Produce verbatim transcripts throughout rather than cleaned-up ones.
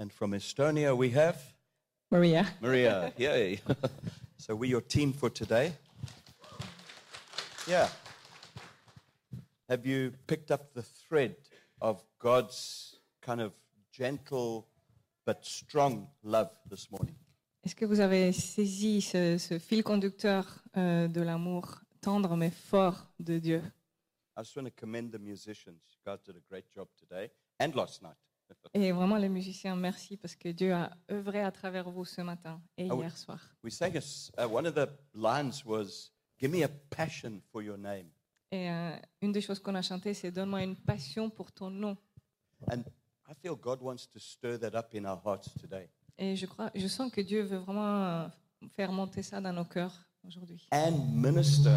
And from Estonia we have Maria. Maria. Yay. So we're your team for today. Yeah. Have you picked up the thread of God's kind of gentle but strong love this morning? Est-ce que vous avez saisi ce, ce fil conducteur euh, de l'amour tendre mais fort de Dieu? I just want to commend the musicians. You guys did a great job today and last night. Et vraiment les musiciens, merci parce que Dieu a œuvré à travers vous ce matin et Ah oui. hier soir. We sang a, s- uh, one of the lines was, "Give me a passion for your name." Et euh, une des choses qu'on a chantées, c'est Donne-moi une passion pour ton nom. And I feel God wants to stir that up in our hearts today. Et je crois, je sens que Dieu veut vraiment euh, faire monter ça dans nos cœurs aujourd'hui. And minister.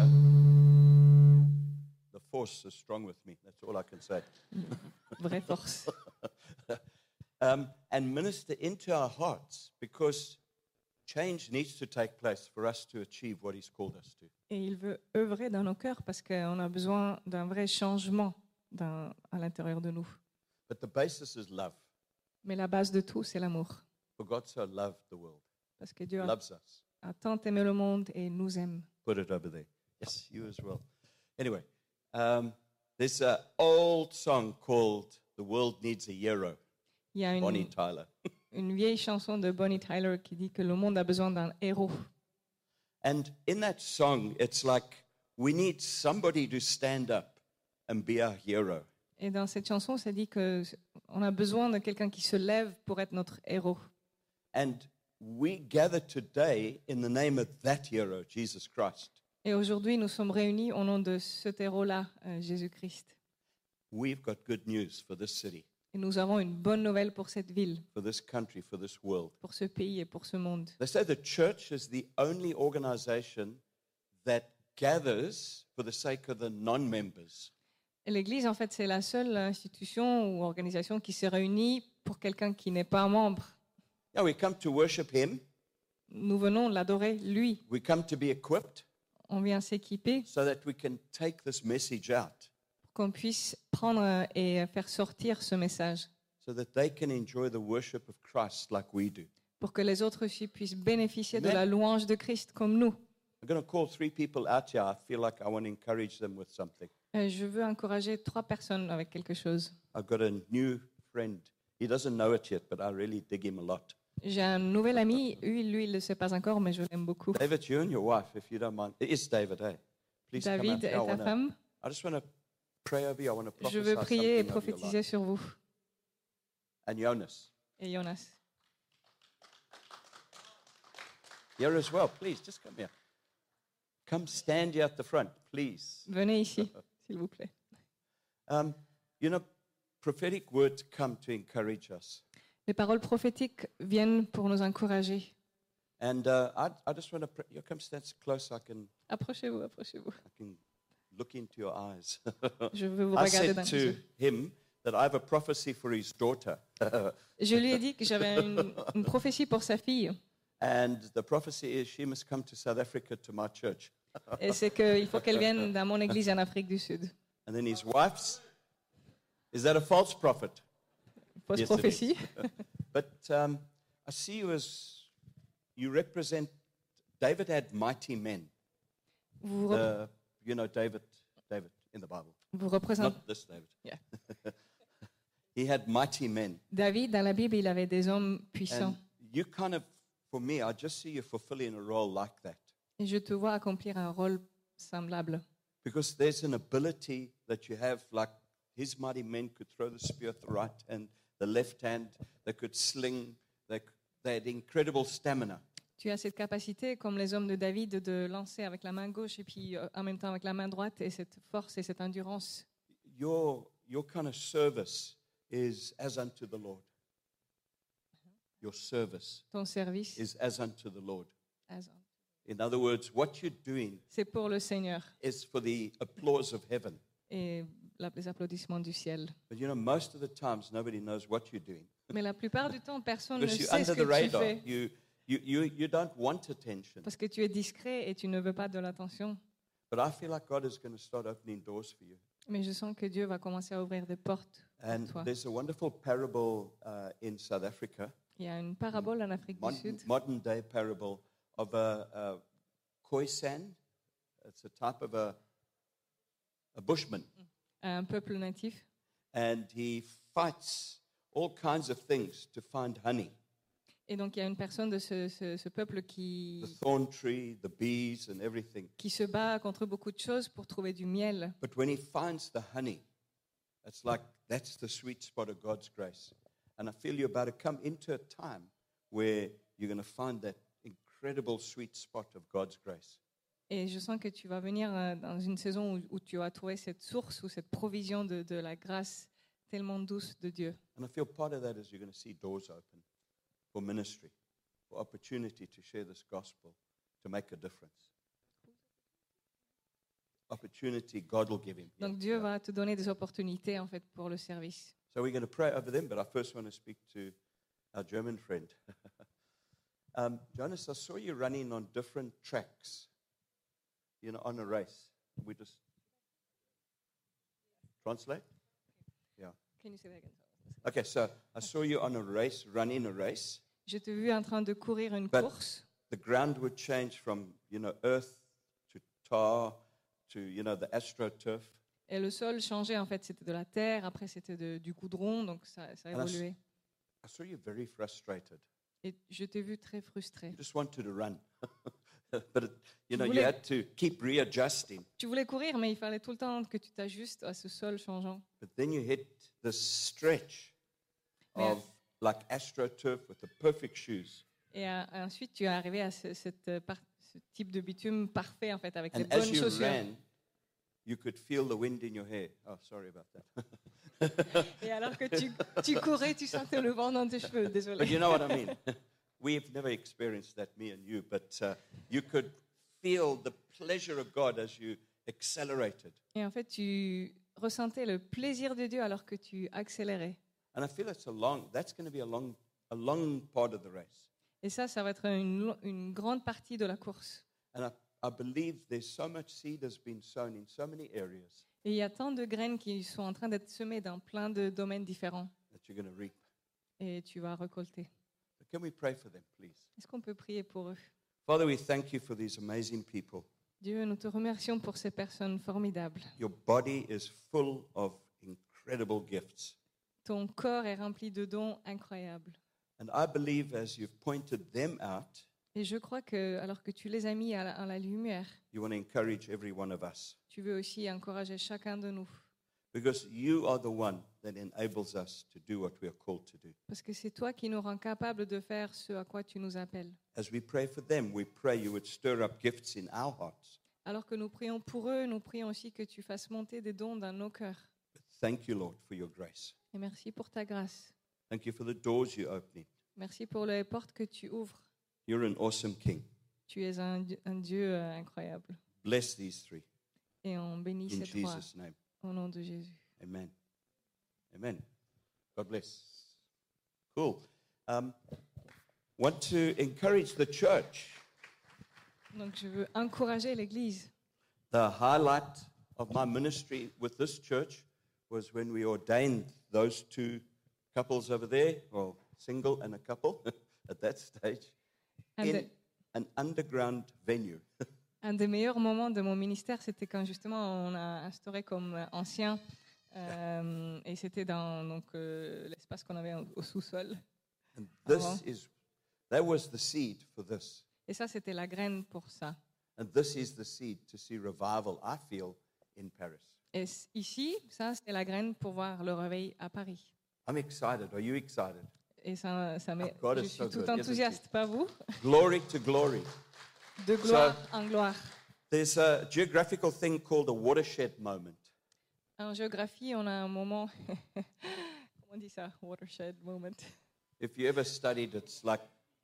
The force is strong with me. That's all I can say. Vraie force. Um, and minister into our hearts because change needs to take place for us to achieve what He's called us to. Et il veut œuvrer dans nos cœurs parce qu'on a besoin d'un vrai changement dans- à l'intérieur de nous. But the basis is love. Mais la base de tout, c'est l'amour. For God so loved the world, Parce que Dieu a, loves us. a tant aimé le monde et nous aime. Put it over there. Yes, you as well. Anyway, um, there's an old song called "The World Needs a Hero." Il y a Bonnie une, Tyler. une vieille chanson de Bonnie Tyler qui dit que le monde a besoin d'un héros. And in that song, it's like we need somebody to stand up and be our hero. Et dans cette chanson, ça dit que on a besoin de quelqu'un qui se lève pour être notre héros. And we gather today in the name of that hero, Jesus Christ. Et aujourd'hui, nous sommes réunis au nom de cet héros-là, euh, Jésus-Christ. We've got good news for this city, Et nous avons une bonne nouvelle pour cette ville, for this country, for this world. pour ce pays et pour ce monde. They say the church is the only organization that gathers for the sake of the non-members. Et l'Église, en fait, c'est la seule institution ou organisation qui se réunit pour quelqu'un qui n'est pas un membre. Yeah, we come to worship Him. Nous venons l'adorer, lui. We come to be equipped On vient s'équiper so that we can take this message out, pour qu'on puisse prendre euh, et faire sortir ce message, so that they can enjoy the worship of Christ like we do. pour que les autres aussi puissent bénéficier de Amen. la louange de Christ comme nous. I'm going to call three people out here. I feel like I want to encourage them with something. Euh, Je veux encourager trois personnes avec quelque chose. I've got a new friend. He doesn't know it yet, but I really dig him a lot. J'ai un nouvel ami, lui, lui, il ne le sait pas encore, mais je l'aime beaucoup. David, you and your wife, if you don't mind. It is David, hey? Please come David out here. et I, ta wanna, femme, I just want to pray over you. I want to je prophesy veux prier et something over your prophétiser life. sur vous. And Jonas, Et Jonas. here as well. Please, just come here. Come stand here at the front, please. Venez ici, s'il vous plaît. Um, you know, prophetic words come to encourage us. Les paroles prophétiques viennent pour nous encourager. And uh, I, I just want to pray. You come stand close. I can, Approchez-vous, approchez-vous. I can look into your eyes. Je veux vous I regarder said dans les to yeux. him that I have a prophecy for his daughter. Je lui ai dit que j'avais une, une prophétie pour sa fille. And the prophecy is she must come to South Africa to my church. Et c'est qu'il faut qu'elle vienne dans mon église en Afrique du Sud. And then his wife's, is that a false prophet? Fausse Yes, it prophétie. But um, I see you as, you represent, David had mighty men. Vous, rep- Uh, you know David, David in the Bible. vous représentez Not this David. Yeah. He had mighty men. David, dans la Bible, il avait des hommes puissants. And you kind of, for me, I just see you fulfilling a role like that. Et je te vois accomplir un rôle semblable. Because there's an ability that you have, like his mighty men could throw the spear with the right hand, the left hand, they could sling, they, they had incredible stamina. Tu as cette capacité, comme les hommes de David, de lancer avec la main gauche et puis euh, en même temps avec la main droite, et cette force et cette endurance. Your, your kind of service is as unto the Lord. Your service Ton service, is as unto the Lord. as- In other words, what you're doing c'est pour le Seigneur is for the applause of heaven. et la- les applaudissements du ciel. But you know, most of the times nobody knows what you're doing. Mais la plupart du temps, personne ne Because you're sait ce under que the tu radar. fais You, you, you, you don't want attention. parce que tu es discret et tu ne veux pas de l'attention. But I feel like God is going to start opening doors for you. Mais je sens que Dieu va commencer à ouvrir des portes And pour toi. there's a wonderful parable uh, in South Africa, Il y a une parabole en Afrique du modern, Sud, modern day parable of a, a Khoisan. It's a type of a, a bushman. un peuple natif, And he fights all kinds of things to find honey. et donc il y a une personne de ce, ce- ce peuple The qui, thorn tree, the bees, and everything. qui se bat contre beaucoup de choses pour trouver du miel. But when he finds the honey, it's like that's the sweet spot of God's grace. And I feel you're about to come into a time where you're going to find that incredible sweet spot of God's grace. Et je sens que tu vas venir euh, dans une saison où, où tu vas trouver cette source ou cette provision de, de la grâce tellement douce de Dieu. And I feel part of that is you're going to see doors open for ministry, for opportunity to share this gospel, to make a difference. Opportunity God will give him. Donc Yeah, Dieu yeah. va te donner des opportunités en fait pour le service. So we're going to pray over them, but I first want to speak to our German friend. um, Jonas, I saw you running on different tracks, you know, on a race. We just translate? Yeah. Can you say that again? Okay, so I saw you on a race, running a race. Je t'ai vu en train de courir une But- course The ground would change from, you know, earth to tar to, you know, the astroturf. et le sol changeait en fait, c'était de la terre, après c'était de- du goudron, donc ça, ça a And I s- évolué. I saw you very frustrated. Et je t'ai vu très frustré. You just wanted to run. But, it, you know, you voulais- had to keep readjusting. Tu voulais courir, mais il fallait tout le temps que tu t'ajustes à ce sol changeant. But then you hit this stretch Mais- of like astroturf with the perfect shoes. Et euh, ensuite, tu es arrivé à ce, cette, euh, par- ce type de bitume parfait, en fait, avec les And as bonnes you chaussures. ran, you could feel the wind in your hair. Oh, sorry about that. Et alors que tu, tu courais, tu sentais le vent dans tes cheveux. But Désolé. you know what I mean. We've never experienced that, me and you, but uh, you could feel the pleasure of God as you accelerated. Et en fait, tu ressentais le plaisir de Dieu alors que tu accélérais. And I feel it's a long, that's going to be a long, a long part of the race. Et ça, ça va être une, lo- une grande partie de la course. And I, I believe there's so much seed has been sown in so many areas Et il y a tant de graines qui sont en train d'être semées dans plein de domaines différents. that you're going to reap. Et tu vas récolter. But can we pray for them, please? Est-ce qu'on peut prier pour eux? Father, we thank you for these amazing people. Dieu, nous te remercions pour ces personnes formidables. Your body is full of incredible gifts. Ton corps est rempli de dons incroyables. And I believe as you've pointed them out, Et je crois que, alors que tu les as mis à la, à la lumière, you want to encourage every one of us. tu veux aussi encourager chacun de nous. Because you are the one that enables us to do what we are called to do. Parce que c'est toi qui nous rends capables de faire ce à quoi tu nous appelles. As we pray for them, we pray you would stir up gifts in our hearts. Alors que nous prions pour eux, nous prions aussi que tu fasses monter des dons dans nos cœurs. But thank you, Lord, for your grace. Et merci pour ta grâce. Thank you for the doors you're opening. Merci pour les portes que tu ouvres. You're an awesome King. Tu es un, Dieu- un Dieu euh, incroyable. Bless these three. Et on bénit In ces trois Jesus' name. au nom de Jésus. Amen. Amen. God bless. Cool. Um, want to encourage the church. Donc je veux encourager l'Église. The highlight of my ministry with this church was when we ordained those two couples over there, well, single and a couple at that stage, Un, in de- an underground venue. un des meilleurs moments de mon ministère, c'était quand justement on a instauré comme euh, ancien, euh, et c'était dans donc, euh, l'espace qu'on avait au, au sous-sol. And this Uh-huh. is, that was the seed for this. Et ça, c'était la graine pour ça. And this is the seed to see revival, I feel, in Paris. Et c- ici, ça, c'est la graine pour voir le réveil à Paris. I'm excited. Are you excited? Et ça, ça met, Oh, God je is suis so tout good, isn't enthousiaste, pas vous? Glory to glory. De gloire en gloire. There's a geographical thing called a watershed moment. En géographie, on a un moment, comment on dit ça? Watershed moment. If you ever studied, it's like,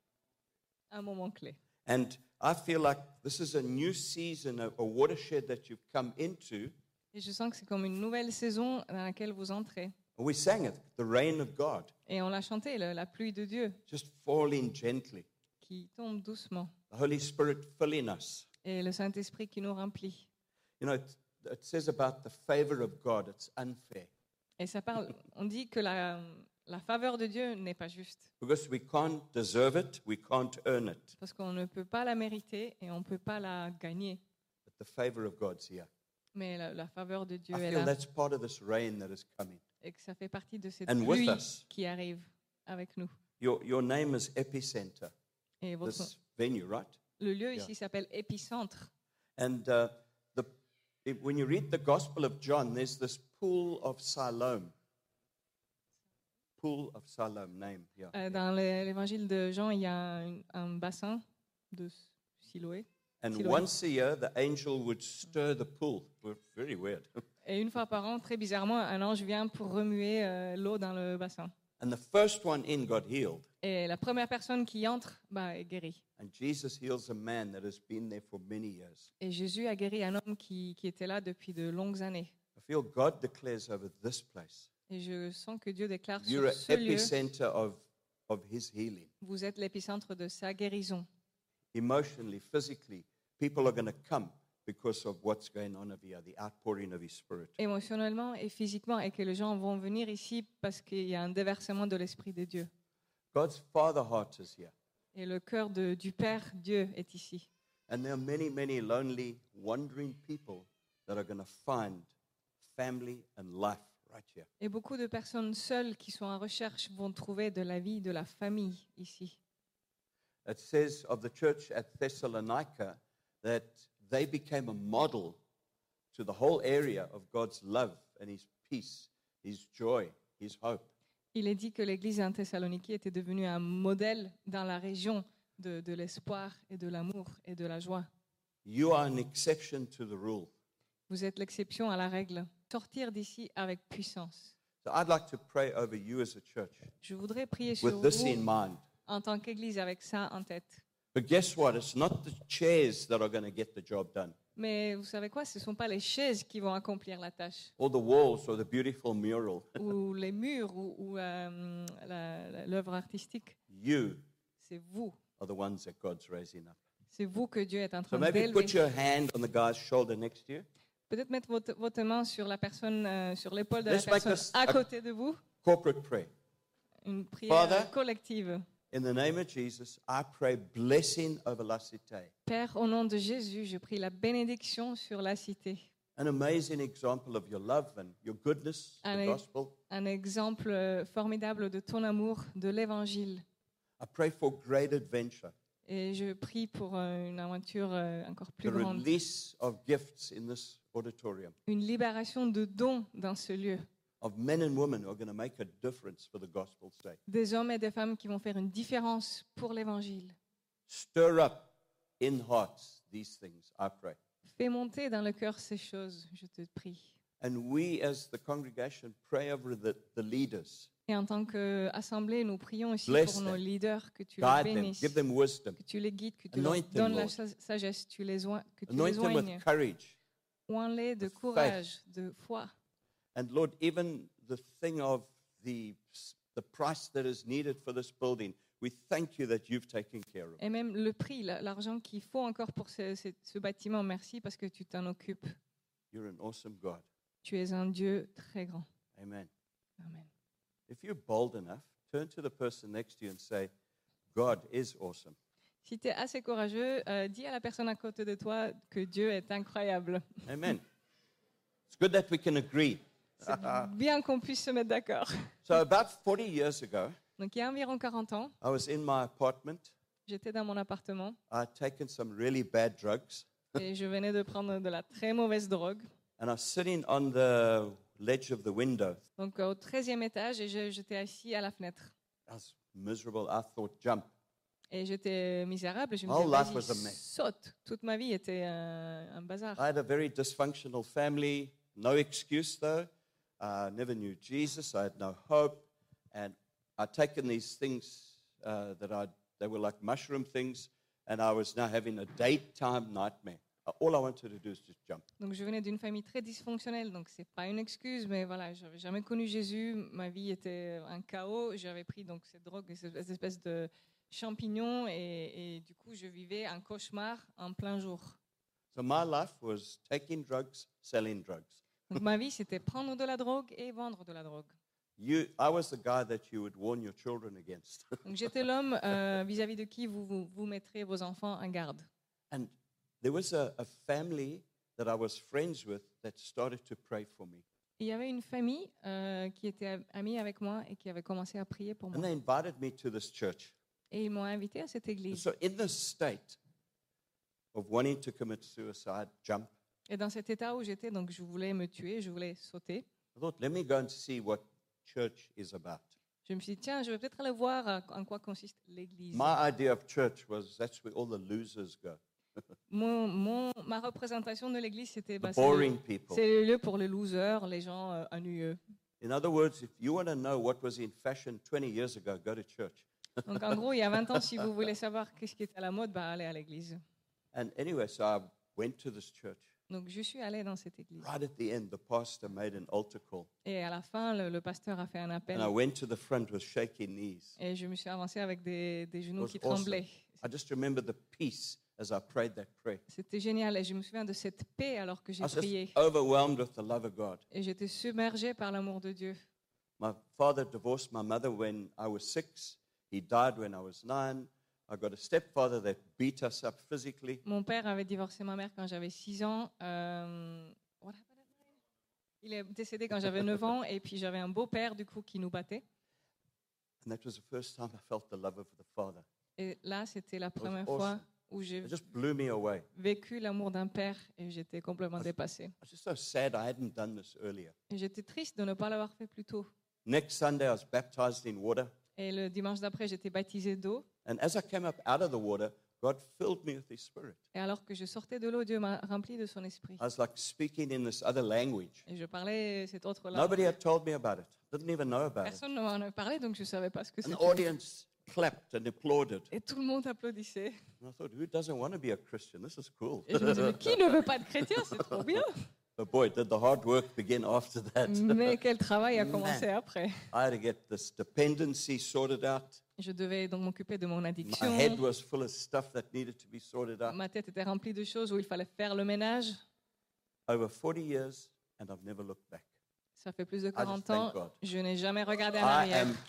Un moment clé. and I feel like this is a new season, a, a watershed that you've come into. Et je sens que c'est comme une nouvelle saison dans laquelle vous entrez. And we sang it, the rain of God, Et on l'a chanté, le- la pluie de Dieu just falling gently. qui tombe doucement. The Holy Spirit filling us. Et le Saint-Esprit qui nous remplit. You know, it says about the favor of God, it's unfair. Et ça parle, on dit que la, la faveur de Dieu n'est pas juste. Because we can't deserve it, we can't earn it. Parce qu'on ne peut pas la mériter et on ne peut pas la gagner. But the favor of God's here. Mais la, la faveur de Dieu I est feel là. that's part of this rain that is coming. Et que ça fait partie de cette And with pluie us. qui arrive avec nous. Your, your name is Epicenter, Et votre, this venue, right? le lieu Yeah. ici s'appelle Épicentre. And uh, the, if, when you read the Gospel of John, there's this pool of Siloam. Pool of Siloam, name, yeah. Euh, dans l'é- l'évangile de Jean, il y a un, un bassin de Siloé. And Siloam. once a year, the angel would stir the pool. We're very weird. Et une fois par an, très bizarrement, un ange vient pour remuer euh, l'eau dans le bassin. And the first one in got healed. Et la première personne qui entre bah, est guérie. And Jesus heals a man that has been there for many years. Et Jésus a guéri un homme qui, qui était là depuis de longues années. I feel God declares over this place, Et je sens que Dieu déclare you're sur an ce lieu, epicenter of, of his healing. vous êtes l'épicentre de sa guérison. Emotionally, physically, people are going to come because of what's going on over here, the outpouring of his spirit. Émotionnellement et physiquement, et que les gens vont venir ici parce qu'il y a un déversement de l'Esprit de Dieu. God's Father heart is here. Et le cœur de- du Père, Dieu, est ici. And there are many, many lonely, wandering people that are going to find family and life right here. Et beaucoup de personnes seules qui sont en recherche vont trouver de la vie, de la famille ici. It says of the church at Thessalonica that they became a model to the whole area of God's love and his peace, his joy, his hope. Il est dit que l'église en Thessalonique était devenue un modèle dans la région de, de l'espoir et de l'amour et de la joie. You are an exception to the rule. Vous êtes l'exception à la règle. Sortir d'ici avec puissance. So I'd like to pray over you as a church Je voudrais prier sur with this in vous mind. en tant qu'église avec ça en tête. But guess what? It's not the chairs that are going to get the job done, Mais vous savez quoi? Ce ne sont pas les chaises qui vont accomplir la tâche, or the walls, or the beautiful mural. ou les murs, ou, ou, euh, la- la- l'œuvre artistique. You C'est vous. are the ones that God's raising up. C'est vous que Dieu est en So train maybe d'élever. put your hand on the guy's shoulder next to you. Peut-être mettre votre, votre main sur la personne, euh, sur l'épaule de Let's la make personne this à a- côté de vous. Corporate prayer. Une prière Father, collective. In the name of Jesus, I pray blessing over La Cité. Père, au nom de Jésus, je prie la bénédiction sur la cité. An amazing example of your love and your goodness, the Allez. gospel. Un exemple euh, formidable de ton amour, de l'évangile. I pray for great adventure, Et je prie pour euh, une aventure euh, encore plus the grande. release of gifts in this auditorium, Une libération de dons dans ce lieu. of men and women who are going to make a difference for the gospel's sake. Des hommes et des femmes qui vont faire une différence pour l'évangile. Stir up in hearts these things, I pray. Fais monter dans le cœur ces choses, je te prie. And we as the congregation pray over the, the leaders. Et en tant qu'assemblée, nous prions aussi Bless pour nos them. leaders, que tu les Guide them, bénisses, give them wisdom, que tu les guides, que tu Anoint leur them, donnes la Lord. sa- sagesse, tu les oins- que tu anoint les them oignes. with courage. Oins-les de with courage, de foi. And Lord, even the thing of the, the price that is needed for this building, we thank you that you've taken care of it. Et même le prix, la- l'argent qu'il faut encore pour ce, ce- ce bâtiment, merci parce que tu t'en occupes. You're an awesome God. Tu es un Dieu très grand. Amen. Amen. If you're bold enough, turn to the person next to you and say, God is awesome. Si tu es assez courageux, euh, dis à la personne à côté de toi que Dieu est incroyable. Amen. It's good that we can agree. C'est bien qu'on puisse se mettre d'accord. So, about forty years ago, Donc il y a environ quarante ans, I was in my apartment. j'étais dans mon appartement I'd taken some really bad drugs, et je venais de prendre de la très mauvaise drogue. and I was sitting on the ledge of the window. Donc au treizième étage et je- j'étais assis à la fenêtre. I was miserable. I thought, jump. Et j'étais misérable. Je me Whole disais, life was a vas-y, mess. saute. Toute ma vie était un, un bazar. I had a very dysfunctional family. No excuse, though. I never knew Jesus. I had no hope. And I'd taken these things uh, that I they were like mushroom things, and I was now having a daytime nightmare. Uh, All I wanted to do is just jump. Donc je venais d'une famille très dysfonctionnelle, donc c'est pas une excuse, mais voilà, j'avais jamais connu Jésus, ma vie était un chaos, j'avais pris donc cette drogue, cette espèce de champignons, et, et du coup je vivais un cauchemar en plein jour. So my life was taking drugs, selling drugs. Donc ma vie, c'était prendre de la drogue et vendre de la drogue. You, I was the guy that you would warn your children against. Donc j'étais l'homme euh, vis-à-vis de qui vous, vous, vous mettrez vos enfants en garde. And there was a, a family that I was friends with that started to pray for me. Et il y avait une famille euh, qui était amie avec moi et qui avait commencé à prier pour And moi. they invited me to this church. Et ils m'ont invité à cette And église. so in this state of wanting to commit suicide, jump, Et dans cet état où j'étais, donc je voulais me tuer, je voulais sauter. I thought, let me go and see what church is about. Je me suis dit, tiens, je vais peut-être aller voir euh, en quoi consiste l'église. My idea of church was that's where all the losers go, Mon, mon- ma représentation de l'église, c'était the bah, c'est le, boring people. c'est le lieu pour les losers, les gens euh, ennuyeux. In other words, if you want to know what was in fashion twenty years ago, go to church. Donc en gros, il y a vingt ans, si vous voulez savoir qu'est-ce qui est à la mode, bah, allez à l'église. And anyway, so I went to this church. Donc je suis allée dans cette église. Right at the end, the pastor made an altar call. Et à la fin, le, le pasteur a fait un appel. And I went to the front with shaking knees. Et je me suis avancée avec des, des genoux It qui was awesome. tremblaient. I just remember the peace as I prayed that prayer. C'était génial. Et je me souviens de cette paix alors que I j'ai was just prié. overwhelmed with the love of God. Et j'étais submergée par l'amour de Dieu. My father divorced my mother when I was six. He died when I was nine. I got a stepfather that beat us up physically. Mon père avait divorcé ma mère quand j'avais six ans. Euh, what happened at nine? Il est décédé quand j'avais neuf ans. Et puis j'avais un beau-père du coup qui nous battait. And that was the first time I felt the love of the Father. Et là, c'était la première awesome. fois où j'ai It just blew me away. vécu l'amour d'un père et j'étais complètement dépassée. I was just so sad I hadn't done this earlier. Et j'étais triste de ne pas l'avoir fait plus tôt. Next Sunday, I was baptized in water. Et le dimanche d'après, j'étais baptisée d'eau. And as I came up out of the water, God filled me with His Spirit. Et alors que je sortais de l'eau, Dieu m'a rempli de son esprit. I was like speaking in this other language. Et je parlais cette autre langue. Nobody had told me about it. Didn't even know about it. Personne ne m'en avait parlé, donc je ne savais pas ce que An c'était. audience clapped and applauded. Et tout le monde applaudissait. And I thought, who doesn't want to be a Christian? This is cool. Et je me disais, mais qui ne veut pas de chrétien? C'est trop bien. But boy, did the hard work begin after that. Mais quel travail a commencé après. I had to get this dependency sorted out. Je devais donc m'occuper de mon My addiction. head was full of stuff that needed to be sorted out. Ma tête était remplie de choses où il fallait faire le ménage. Over forty years, and I've never looked back. Ça fait plus de just quarante thank ans. God. Je n'ai jamais regardé en I arrière. am,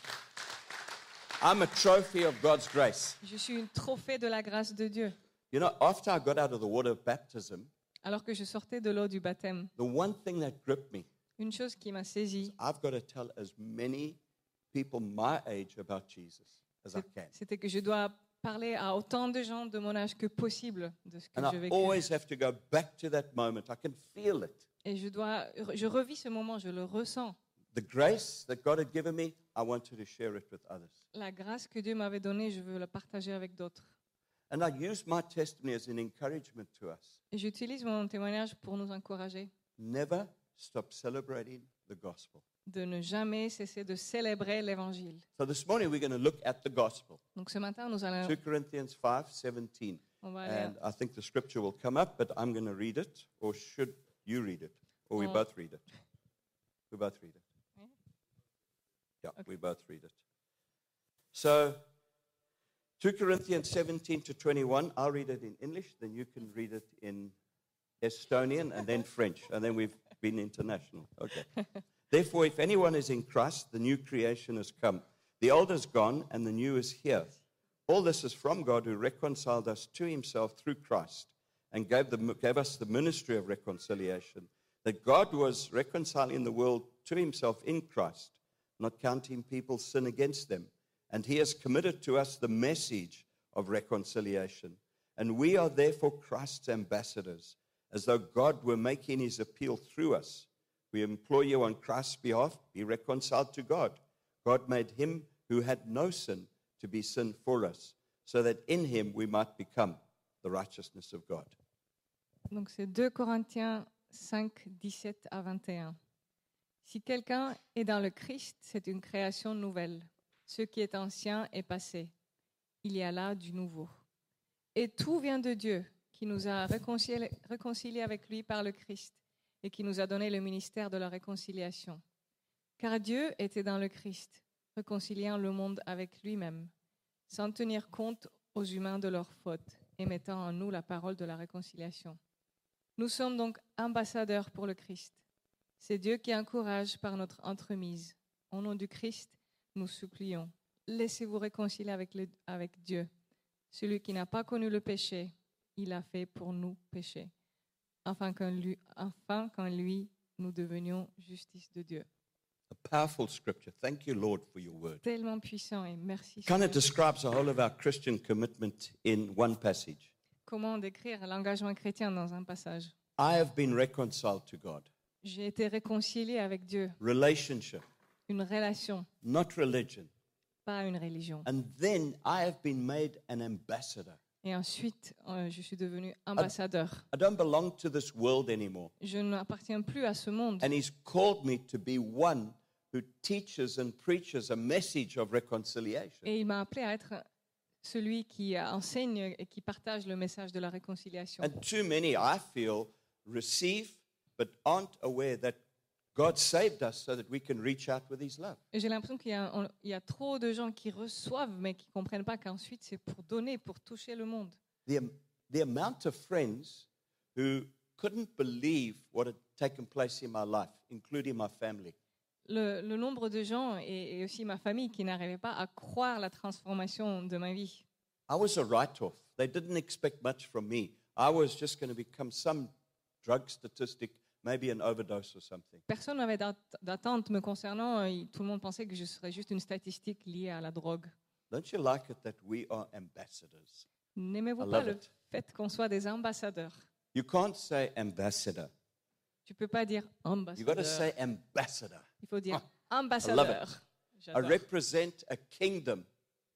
I'm a trophy of God's grace. Je suis une trophée de la grâce de Dieu. You know, after I got out of the water of baptism, Alors que je sortais de l'eau du baptême, the one thing that gripped me, une chose qui m'a saisie, I've got to tell as many people my age about Jesus as I can. c'était que je dois parler à autant de gens de mon âge que possible de ce que And je I vécu. always have to go back to that moment. I can feel it. Et je dois, je revis ce moment, je le ressens. The grace that God had given me, I wanted to share it with others. La grâce que Dieu m'avait donnée, je veux la partager avec d'autres. And I use my testimony as an encouragement to us. Et j'utilise mon témoignage pour nous encourager Never stop celebrating the gospel. de ne jamais cesser de célébrer l'Évangile. So this morning we're going to look at the gospel. Donc ce matin, nous allons, two Corinthians five seventeen. on va aller, And I think the scripture will come up, but I'm going to read it. Or should you read it? Or we Oh. both read it? We both read it. Yeah. Yeah, Okay. we both read it. So, two Corinthians seventeen to twenty-one, I'll read it in English, then you can read it in Estonian and then French, and then we've been international. Okay. Therefore, if anyone is in Christ, the new creation has come. The old is gone, and the new is here. All this is from God, who reconciled us to himself through Christ and gave, the, gave us the ministry of reconciliation, that God was reconciling the world to himself in Christ, not counting people's sin against them. And he has committed to us the message of reconciliation. And we are therefore Christ's ambassadors, as though God were making his appeal through us. We implore you on Christ's behalf, be reconciled to God. God made him who had no sin to be sin for us, so that in him we might become the righteousness of God. donc c'est deux Corinthiens cinq, dix-sept à vingt et un. Si quelqu'un est dans le Christ, c'est une création nouvelle. Ce qui est ancien est passé. Il y a là du nouveau. Et tout vient de Dieu, qui nous a réconciliés, réconciliés avec lui par le Christ et qui nous a donné le ministère de la réconciliation. Car Dieu était dans le Christ, réconciliant le monde avec lui-même, sans tenir compte aux humains de leurs fautes et mettant en nous la parole de la réconciliation. Nous sommes donc ambassadeurs pour le Christ. C'est Dieu qui encourage par notre entremise. Au nom du Christ, nous supplions. Laissez-vous réconcilier avec, le, avec Dieu. Celui qui n'a pas connu le péché, il a fait pour nous pécher, afin qu'en lui, afin qu'en lui nous devenions justice de Dieu. A powerful scripture. Thank you, Lord, for your word. Tellement puissant et merci. Kind of Seigneur. describes the whole of our Christian commitment in one passage. Comment décrire l'engagement chrétien dans un passage? I have been reconciled to God. J'ai été réconcilié avec Dieu, Relationship, une relation, not religion. pas une religion. And then I have been made an ambassador. Et ensuite, euh, je suis devenu ambassadeur. I don't belong to this world anymore. Je n'appartiens plus à ce monde. And He's called me to be one who teaches and preaches a message of reconciliation. Et il m'a appelé à être celui qui enseigne et qui partage le message de la réconciliation. And too many, I feel, receive but aren't aware that God saved us so that we can reach out with His love. Et j'ai l'impression qu'il y a, on- il y a trop de gens qui reçoivent, mais qui ne comprennent pas qu'ensuite c'est pour donner, pour toucher le monde. The, am- the amount of friends who couldn't believe what had taken place in my life, including my family. Le, le nombre de gens et, et aussi ma famille qui n'arrivaient pas à croire la transformation de ma vie. I was a write-off. They didn't expect much from me. I was just going to become some drug statistic, maybe an overdose or something. Personne n'avait d'att- d'attente me concernant. euh, il- Tout le monde pensait que je serais juste une statistique liée à la drogue. Don't you like it that we are ambassadors? N'aimez-vous I pas love le it. fait qu'on soit des ambassadeurs? You can't say ambassador. Tu peux pas dire You got to ambassadeur. say ambassador. Il faut dire Ah, ambassadeur. I J'adore. represent a kingdom.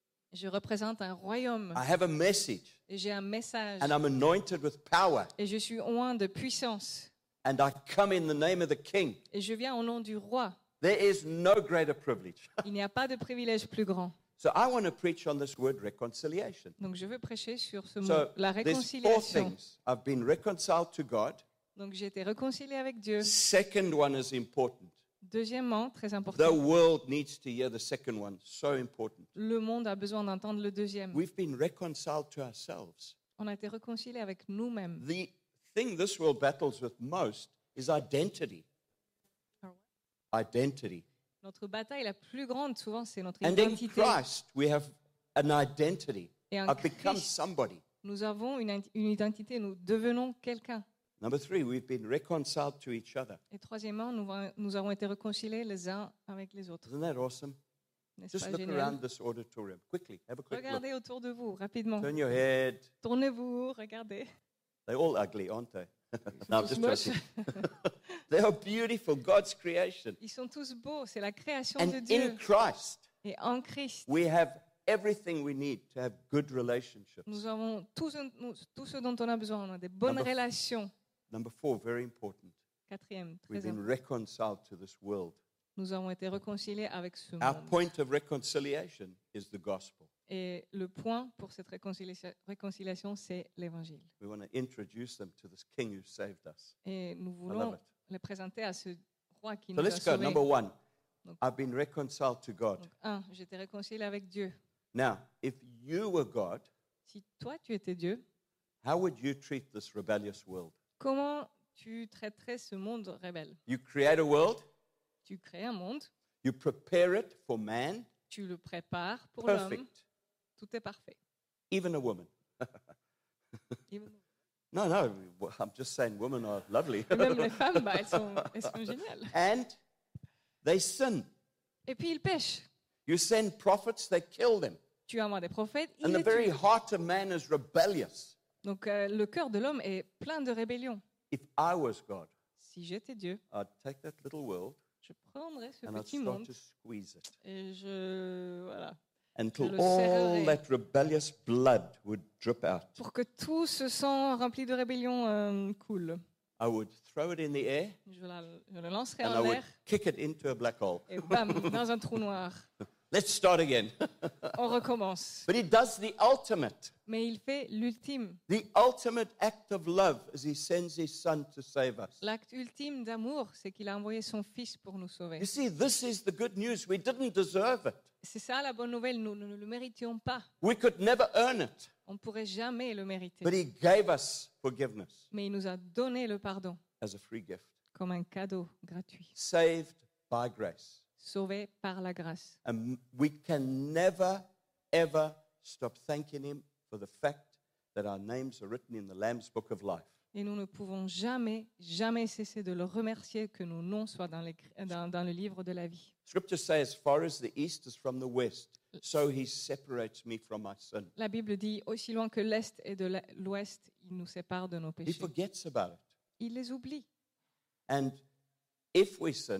Je représente un royaume I have a message, et j'ai un message and I'm anointed with power, et je suis oint de puissance and I come in the name of the King. et je viens au nom du roi. There is no greater privilege. Il n'y a pas de privilège plus grand. So I want to preach on this word reconciliation. Donc je veux prêcher sur ce mot, So la there's four réconciliation. things. I've been reconciled to God. Donc j'ai été réconcilié avec Dieu. Second one is important. Deuxièmement, très The important, world needs to hear the second one. So important. le monde a besoin d'entendre le deuxième. We've been reconciled to ourselves. On a été réconcilié avec nous-mêmes. The thing this world battles with most is identity. Identity. Notre bataille la plus grande, souvent, c'est notre And in identité. Christ, we have an identity. Et en I've become Christ, somebody. nous avons une, int- une identité, nous devenons quelqu'un. Number three, we've been reconciled to each other. Et troisièmement, nous, va- nous avons été réconciliés les uns avec les autres. Isn't that awesome? N'est-ce Just pas look génial? around this auditorium. Quickly, have a quick look. Regardez autour de vous, rapidement. Turn your head. Tournez-vous, regardez. They're all ugly, aren't they? Ils No, sont I'm tous just moches. joking. They are beautiful, God's creation. Ils sont tous beaux, c'est la création And de in Dieu. Christ, Et en Christ, we have everything we need to have good relationships. nous avons tout ce, nous- tout ce dont on a besoin. On a des bonnes Number- relations. Number four, very important. Quatrième, We've très been important. reconciled to this world. Nous avons été réconciliés avec ce Our monde. point of reconciliation is the gospel. Et le point pour cette réconcilia- réconciliation, c'est l'évangile. We want to introduce them to this King who saved us. Et nous I love voulons it. les présenter à ce roi qui So nous a let's go. sauvés. Number one, Donc- I've been reconciled to God. Donc, un, j'étais réconcilié avec Dieu. Now, if you were God, Si toi, tu étais Dieu, how would you treat this rebellious world? comment tu traiterais ce monde rebelle? You create a world, Tu crées un monde, you prepare it for man, tu le prépares pour l'homme, perfect, tout est parfait. even a woman. Even- No, no, well, I'm just saying women are lovely. Et même les femmes, bah, elles, sont, elles sont géniales. And they sin. Et puis ils pêchent. You send prophets, they kill them. Tu envoies des prophètes, ils And the les very tuent. heart of man is rebellious. Donc euh, le cœur de l'homme est plein de rébellion. If I was God, Si j'étais Dieu, I'd take that little world je prendrais ce and I'd petit start monde to squeeze it et je voilà until le all serrerai. that rebellious blood would drip out. pour que tout ce sang rempli de rébellion euh, coule. I would throw it in the air Je, la- je le lancerai and I en would l'air kick it into a black hole. et bam, dans un trou noir. Let's start again. On recommence. But he does the ultimate. Mais il fait l'ultime. The ultimate act of love as he sends his son to save us. L'acte ultime d'amour, c'est qu'il a envoyé son fils pour nous sauver. You see, this is the good news. We didn't deserve it. C'est ça la bonne nouvelle, nous ne le méritions pas. We could never earn it, On ne pourrait jamais le mériter. but He gave us forgiveness Mais il nous a donné le pardon as a free gift, comme un cadeau gratuit, saved by grace. sauvé par la grâce. And we can never, ever stop thanking Him for the fact that our names are written in the Lamb's Book of Life. Et nous ne pouvons jamais, jamais cesser de le remercier que nos noms soient dans, les- dans- dans le livre de la vie. Scripture says, as far as the east is from the west, so He separates me from my sin. La Bible dit, aussi loin que l'Est et de l'Ouest, il nous sépare de nos He péchés. forgets about it. Il les oublie. And if we sin,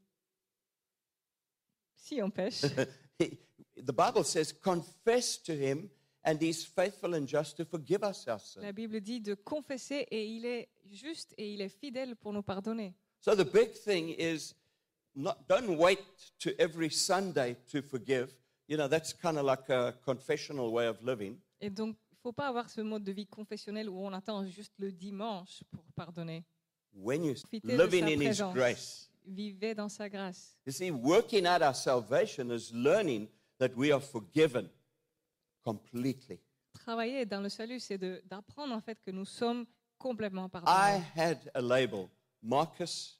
Si on pêche, he, the Bible says, confess to Him, and He's faithful and just to forgive us our sin. la Bible dit de confesser et il est juste et il est fidèle pour nous pardonner. So the big thing is, not, don't wait to every Sunday to forgive. You know, that's kind of like a confessional way of living. Et donc, il ne faut pas avoir ce mode de vie confessionnel où on attend juste le dimanche pour pardonner. When you Profitez de living sa in His présence. grace. Vivez dans sa grâce. You see, working out our salvation is learning that we are forgiven completely. Travailler dans le salut, c'est de- d'apprendre en fait que nous sommes complètement I pardonnés. had a label, Marcus,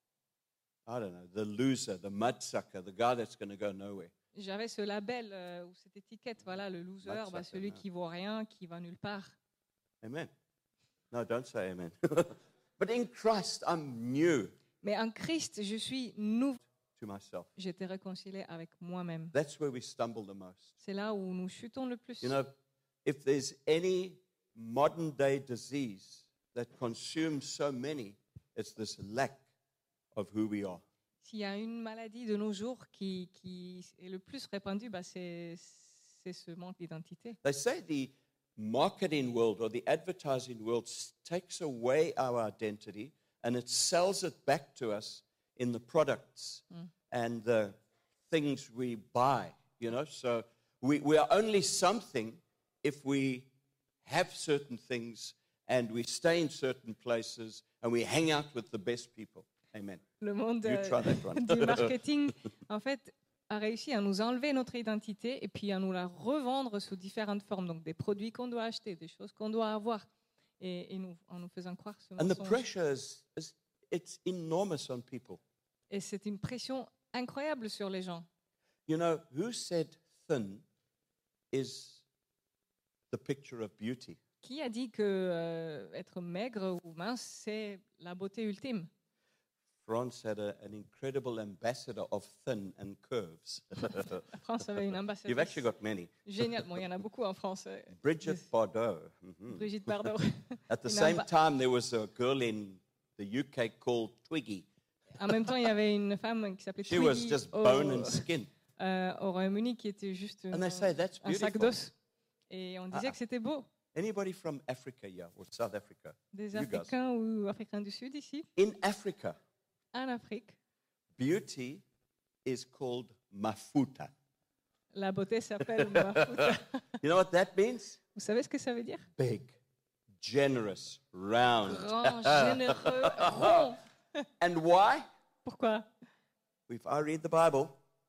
I don't know, the loser, the mudsucker, the guy that's going to go nowhere. J'avais ce label euh, ou cette étiquette, voilà, le loser, Match bah, ça, celui ouais. qui vaut rien, qui va nulle part. Amen. No, don't say amen. But in Christ, I'm new Mais en Christ, je suis nouveau. to myself. J'étais réconcilié avec moi-même. That's where we stumble the most. C'est là où nous chutons le plus. You know, if there's any modern day disease that consumes so many, it's this lack of who we are. S'il y a une maladie de nos jours qui, qui est le plus répandue, bah, c'est c'est ce manque d'identité. They say the marketing world or the advertising world s- takes away our identity and it sells it back to us in the products and the things we buy, you know. So we, we are only something if we have certain things and we stay in certain places and we hang out with the best people. Amen. Le monde You euh, try that one. du marketing, en fait, a réussi à nous enlever notre identité et puis à nous la revendre sous différentes formes. Donc des produits qu'on doit acheter, des choses qu'on doit avoir, et, et nous, en nous faisant croire ce And the mensonge. pressure is, is it's enormous on people. Et c'est une pression incroyable sur les gens. You know, who said thin is the picture of beauty? Qui a dit que euh, être maigre ou mince, c'est la beauté ultime? France had a, an incredible ambassador of thin and curves. La France avait une You've ambassadrice actually got many. géniale. Bon, il y en a beaucoup en France. euh, Bridget Yes. Bardot. Mhm. Brigitte Bardot. At the Une same amba- time, there was a girl in the U K called Twiggy. En même temps, il y avait une femme qui s'appelait She was Twiggy just au, bone and skin. euh, au Royaume-Uni, qui était juste And they un, say that's un sac beautiful. d'os. Et on disait Ah, ah. que c'était beau. Anybody from Africa here or South Africa? Des You guys. Africains ou Africains du Sud ici, In Africa, en Afrique, beauty is called mafuta. la beauté s'appelle mafuta. You know what that means? Vous savez ce que ça veut dire? Big, generous, round. Grand, généreux, rond. And why? Pourquoi? If I read the Bible,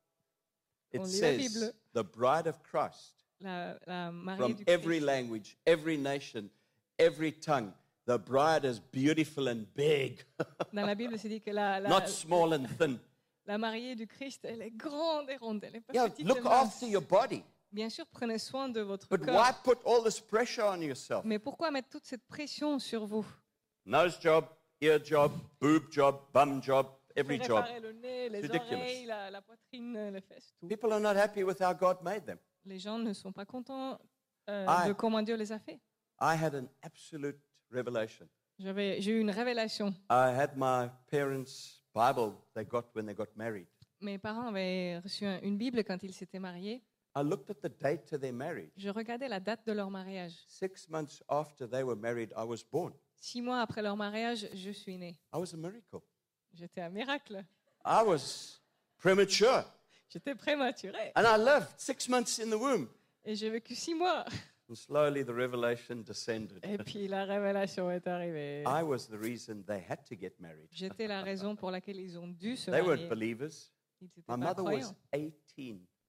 it On lit la says Bible. the bride of Christ La, la mariée from du every Christ. language, every nation, every tongue. The bride is beautiful and big, Dans la Bible, c'est dit que la, la, not small and thin. la mariée du Christ, elle est grande et ronde. Elle est pas Yeah, petite et look mince. after your body. Bien sûr, prenez soin de votre But corps. why put all this pressure on yourself? Mais pourquoi mettre toute cette pression sur vous? Nose job, ear job, boob job, bum job, every job. Réparer le nez, les Ridiculous. oreilles, la, la poitrine, les fesses, tout. People are not happy with how God made them. Les gens ne sont pas contents euh, I- de comment Dieu les a fait. I had an absolute revelation. J'avais, j'ai eu une révélation. I had my parents' Bible they got when they got married. Mes parents avaient reçu un- une Bible quand ils s'étaient mariés. I looked at the date of their marriage. Je regardais la date de leur mariage. Six months after they were married, I was born. Six mois après leur mariage, je suis née. I was a miracle. J'étais un miracle. I was premature. J'étais prématurée. And I lived six months in the womb. Et j'ai vécu six mois. And slowly the revelation descended. Et puis la révélation est arrivée. I was the reason they had to get married. J'étais la raison pour laquelle ils ont dû se They weren't marier. believers. Ils n'étaient My pas mother was croyants. eighteen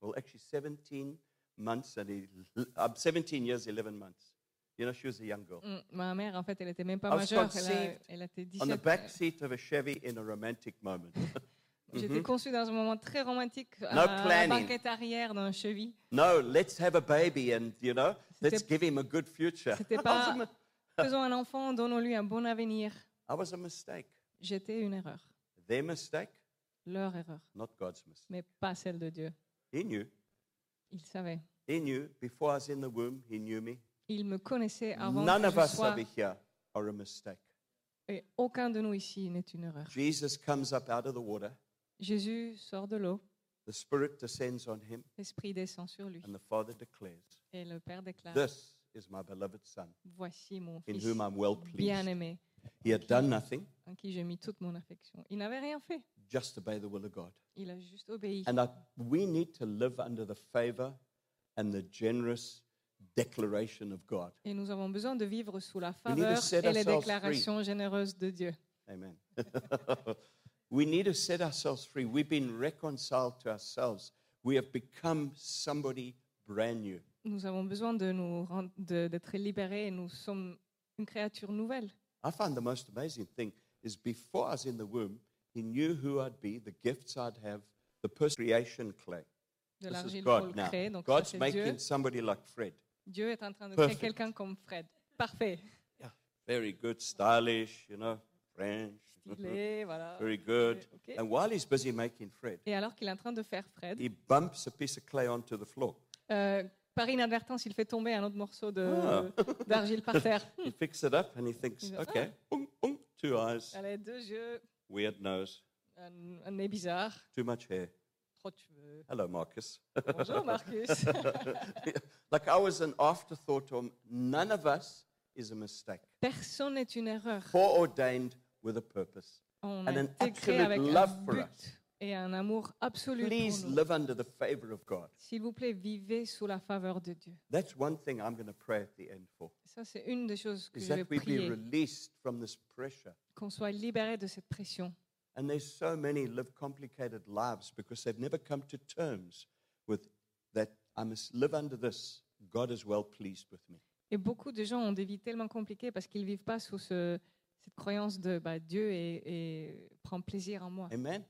Well, actually, seventeen months and el- uh, seventeen years, eleven months. You know, she was a young girl. Mm, Ma mère, en fait, elle était même pas I was majeure. Elle, a, conceived elle était On the dix-sept. back seat of a Chevy in a romantic moment. J'étais conçue dans un moment très romantique à No la planning. banquette arrière d'un Chevy. No, let's have a baby and, you know, let's C'était- give him a good future. C'était I was pas a mi- faisons un enfant, donnons-lui un bon avenir. I was a mistake. J'étais une erreur, Their mistake, leur erreur, not God's mistake. mais pas celle de Dieu. He knew. Il savait. He knew. Before I was in the womb, he knew me. Il me connaissait avant None que of je us sois. over here are a mistake. Et aucun de nous ici n'est une erreur. Jesus comes up out of the water. Jésus sort de l'eau, The Spirit descends on him, l'Esprit descend sur lui. and the Father declares, Et le Père déclare, "This is my beloved Son, voici mon in fils whom I'm well pleased." bien-aimé, He had done nothing, en qui j'ai mis toute mon affection. Il n'avait rien fait, just obey the will of God. il a juste obéi. And I, we need to live under the favor and the generous declaration of God. Et nous avons besoin de vivre sous la We need to faveur set et les ourselves déclarations généreuses de Dieu. Amen. We need to set ourselves free. We've been reconciled to ourselves. We have become somebody brand new. Nous avons besoin de nous rendre- de- d'être libérés et nous sommes une créature nouvelle. I find the most amazing thing is before I was in the womb, he knew who I'd be, the gifts I'd have, the person creation clay. De This is l'argile pour le God now. créer. Donc ça, God's c'est making Dieu. somebody like Fred. Dieu est en train de Perfect. créer quelqu'un comme Fred. Parfait. Very good, stylish, you know, French. Stylé, voilà. Very good. Ok. And while he's busy making Fred, Et alors qu'il est en train de faire Fred, he bumps a piece of clay onto the floor. euh, par inadvertance, il fait tomber un autre morceau de- Ah. d'argile par terre. He picks it up and he thinks, He goes, okay, boom, boom, two eyes, Allez, deux yeux, weird nose, un, un nez bizarre, too much hair. trop de cheveux. Hello, Marcus. Bonjour Marcus. Like I was an afterthought, or none of us is a mistake. Personne n'est une erreur. Foreordained with a purpose. On And a an été créé absolute avec love un for but us. et un amour absolu Please pour nous. live under the favor of God. S'il vous plaît, vivez sous la faveur de Dieu. That's one thing I'm going to pray at the end for. Ça, c'est une des choses que Is je vais that we be prier, released from this pressure. qu'on soit libéré de cette pression. And there's so many live complicated lives because they've never come to terms with that I must live under this. God is well pleased with me. Et beaucoup de gens ont des vies tellement compliquées parce qu'ils ne vivent pas sous ce- cette croyance de bah, Dieu et, et prend plaisir en moi. Amen.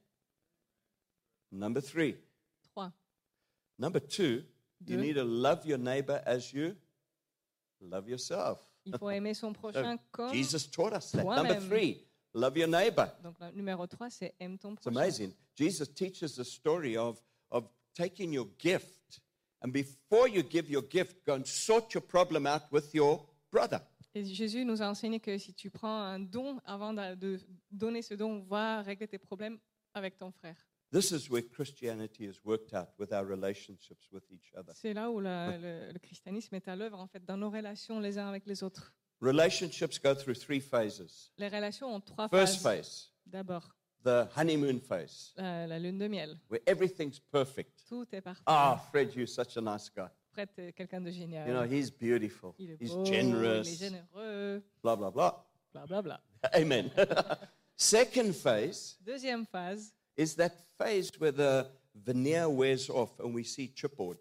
Number three. Trois. Number two, you Deux. need to love your neighbor as you love yourself. Il faut aimer son prochain comme... Jesus taught us that. toi-même. Number three, love your neighbor. Donc, le numéro trois, c'est aime ton It's prochain. amazing. Jesus teaches the story of, of taking your gift, and before you give your gift, go and sort your problem out with your brother. Et Jésus nous a enseigné que si tu prends un don, avant de, de donner ce don, va régler tes problèmes avec ton frère. This is where Christianity is worked out with our relationships with each other. C'est là où la- le, le christianisme est à l'œuvre, en fait, dans nos relations les uns avec les autres. Relationships go through three phases. Les relations ont trois First phases. phase, D'abord, the honeymoon phase, la, la lune de miel. where everything's perfect. Tout est parfait. Ah, Fred, you're such a nice guy. Fred est quelqu'un de génial. You know, he's beautiful. il est He's beau, generous. il est généreux, Blah, blah, blah. bla bla bla. Amen. Second phase Deuxième phase, is that phase where the veneer wears off and we see chipboard.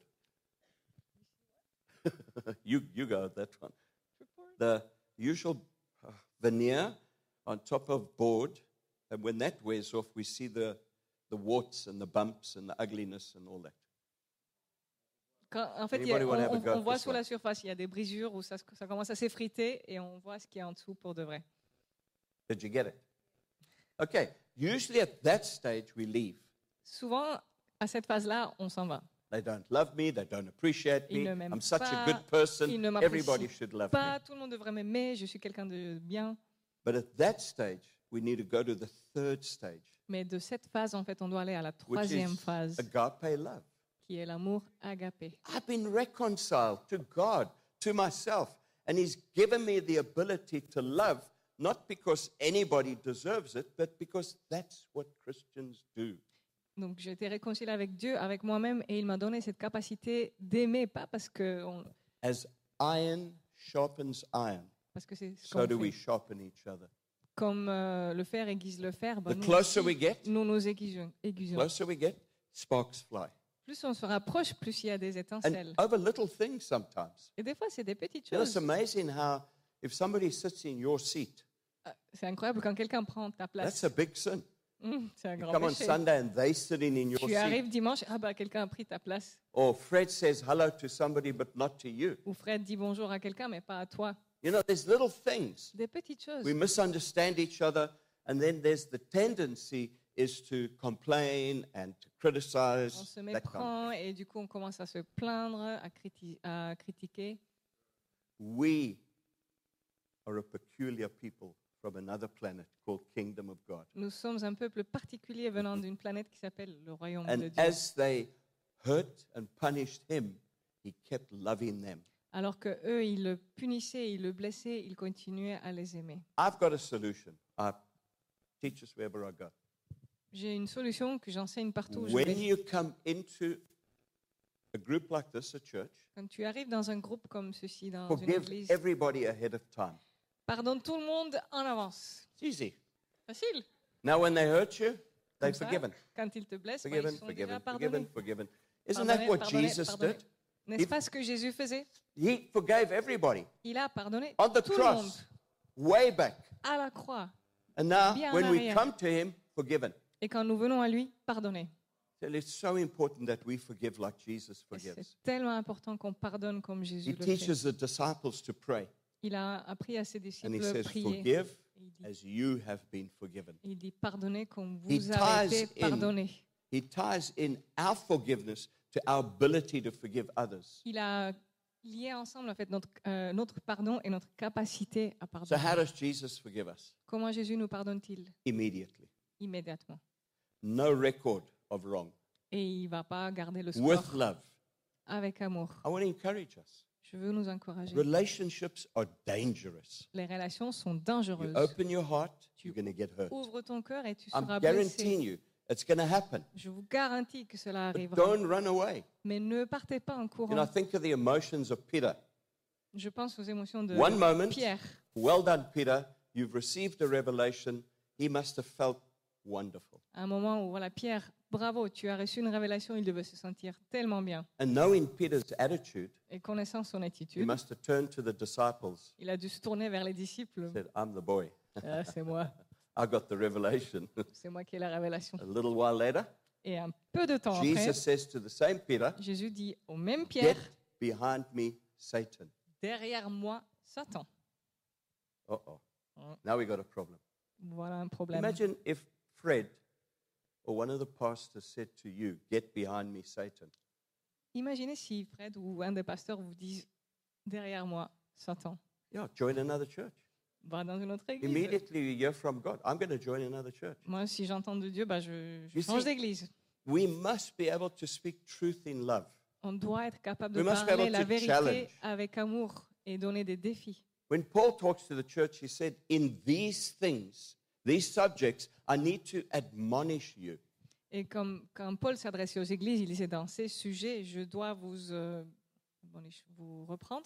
you, you go at that one. The usual uh, veneer on top of board, and when that wears off, we see the, the warts and the bumps and the ugliness and all that. quand, en fait, il y a- Anybody wanna have a on, go on at voit this sur one? la surface, il y a des brisures où ça, se- ça commence à s'effriter et on voit ce qu'il y a en dessous pour de vrai. Did you get it? Okay, usually at that stage we leave. Souvent, à cette phase-là, on s'en va. They don't love me, they don't appreciate Ils me. ne m'aiment I'm such a pas, good person. ils ne Everybody m'apprécient should love pas, me. tout le monde devrait m'aimer, je suis quelqu'un de bien. But at that stage, we need to go to the third stage, Mais de cette phase, en fait, on doit aller à la which troisième is phase, agape love. qui est l'amour agapé. I've been reconciled to God, to myself, and He's given me the ability to love, not because anybody deserves it, but because that's what Christians do. Donc, j'ai été réconciliée avec Dieu, avec moi-même, et il m'a donné cette capacité d'aimer, pas parce que, on- As iron sharpens iron, parce que c'est ce so qu'on do fait. we sharpen each other. Comme euh, le fer aiguise le fer, ben, The nous, closer aussi, we get, nous nous aiguisons. aiguisons. closer we get, sparks fly. Plus on se rapproche, plus il y a des And étincelles. over little things sometimes. Et des fois, c'est des petites You know, it's choses. amazing how if somebody sits in your seat, Ah, C'est incroyable quand quelqu'un prend ta place. that's a big sin. Hum, c'est un You grand come on péché. Sunday and they sitting in your Tu seat. arrives dimanche, ah bah quelqu'un a pris ta place. Or Fred says hello to somebody but not to you. Ou Fred dit bonjour à quelqu'un, mais pas à toi. You know, there's little things. Des petites choses. We misunderstand each other, and then there's the tendency is to complain and to On criticize. se That kind. méprend et du coup on commence à se plaindre, à, criti- à critiquer. We are a peculiar people from another planet called Kingdom of God. Nous sommes un peuple particulier venant d'une planète qui s'appelle le royaume de And Dieu. as they hurt and punished him, he kept loving them. Alors que eux, ils le punissaient, ils le blessaient, ils continuaient à les aimer. I've got a solution. I teach us wherever I go. J'ai une solution que j'enseigne partout où je When vais. you come into a group like this, a church, Quand tu arrives dans un groupe comme ceci, dans une forgive église, everybody ahead of time. pardonne tout le monde en avance. It's easy. Facile. Now, when they hurt you, they're Comme ça, forgiven. quand ils te blessent, bah, Forgiven, ils sont forgiven, déjà forgiven, pardonnés. forgiven. Isn't Pardonné, that what pardonné, Jesus pardonné. did? N'est-ce If- pas ce que Jésus faisait? He forgave everybody Il a pardonné on the tout le monde cross, way back. à la croix. And now, Bien en when we arrière. come to him, forgiven. Et quand nous venons à lui, pardonner. So it's so important that we forgive like Jesus Et forgives. c'est tellement important qu'on pardonne comme Jésus He le fait. teaches the disciples to pray. Il a appris à ses And disciples he de says, prier. forgive Et Il dit, as you have been forgiven. il dit pardonnez comme He vous avez ties été in- pardonné. He ties in our forgiveness to our ability to forgive others. Il a lié ensemble en fait notre, euh, notre pardon et notre capacité à So pardonner. how does Jesus forgive us? Comment Jésus nous pardonne-t-il? Immediately. Immédiatement. No record of wrong. Et il ne va pas garder le With score love. avec amour. I want to encourage us. Je veux nous encourager. Relationships are dangerous. Les relations sont You dangereuses. open your heart, you're going to get hurt. Ouvre ton cœur et tu I'm seras guaranteeing blessé. you it's going to happen. Je vous garantis que cela But arrivera. don't run away. Mais ne partez pas en You know, courant. think of the emotions of Peter. Je pense aux émotions de One moment, Pierre. well done, Peter. You've received a revelation. He must have felt wonderful. À un moment où, voilà, Pierre, bravo, tu as reçu une révélation, il devait se sentir tellement bien. And knowing Peter's attitude, Et connaissant son he attitude, must have turned to the disciples il a dû se tourner vers les disciples. and said, I'm the boy. Ah, c'est moi, I got the revelation. c'est moi qui ai la révélation. A little while later, Et un peu de temps Jesus après, says to the same Peter, Jésus dit au même Get Pierre, behind me, Satan. derrière moi, Satan. Uh-oh. Mm. Now we got a problem. Voilà un problème. Imagine if Fred or one of the pastors said to you, Get behind me, Satan. Imaginez si Fred ou un des pasteurs vous disent derrière moi, Satan. Yeah, join another church. Va dans une autre église. Immediately you hear from God, I'm going to join another church. Moi, si j'entends de Dieu, bah, je, je You change see- d'église. We must be able to speak truth in love. On doit être capable de We must be parler able la to vérité challenge. avec amour et donner des défis. When Paul talks to the church, he said, In these things, these subjects, I need to admonish you. Et comme quand Paul s'adressait aux églises, il disait dans ces sujets, je dois vous, euh, vous reprendre.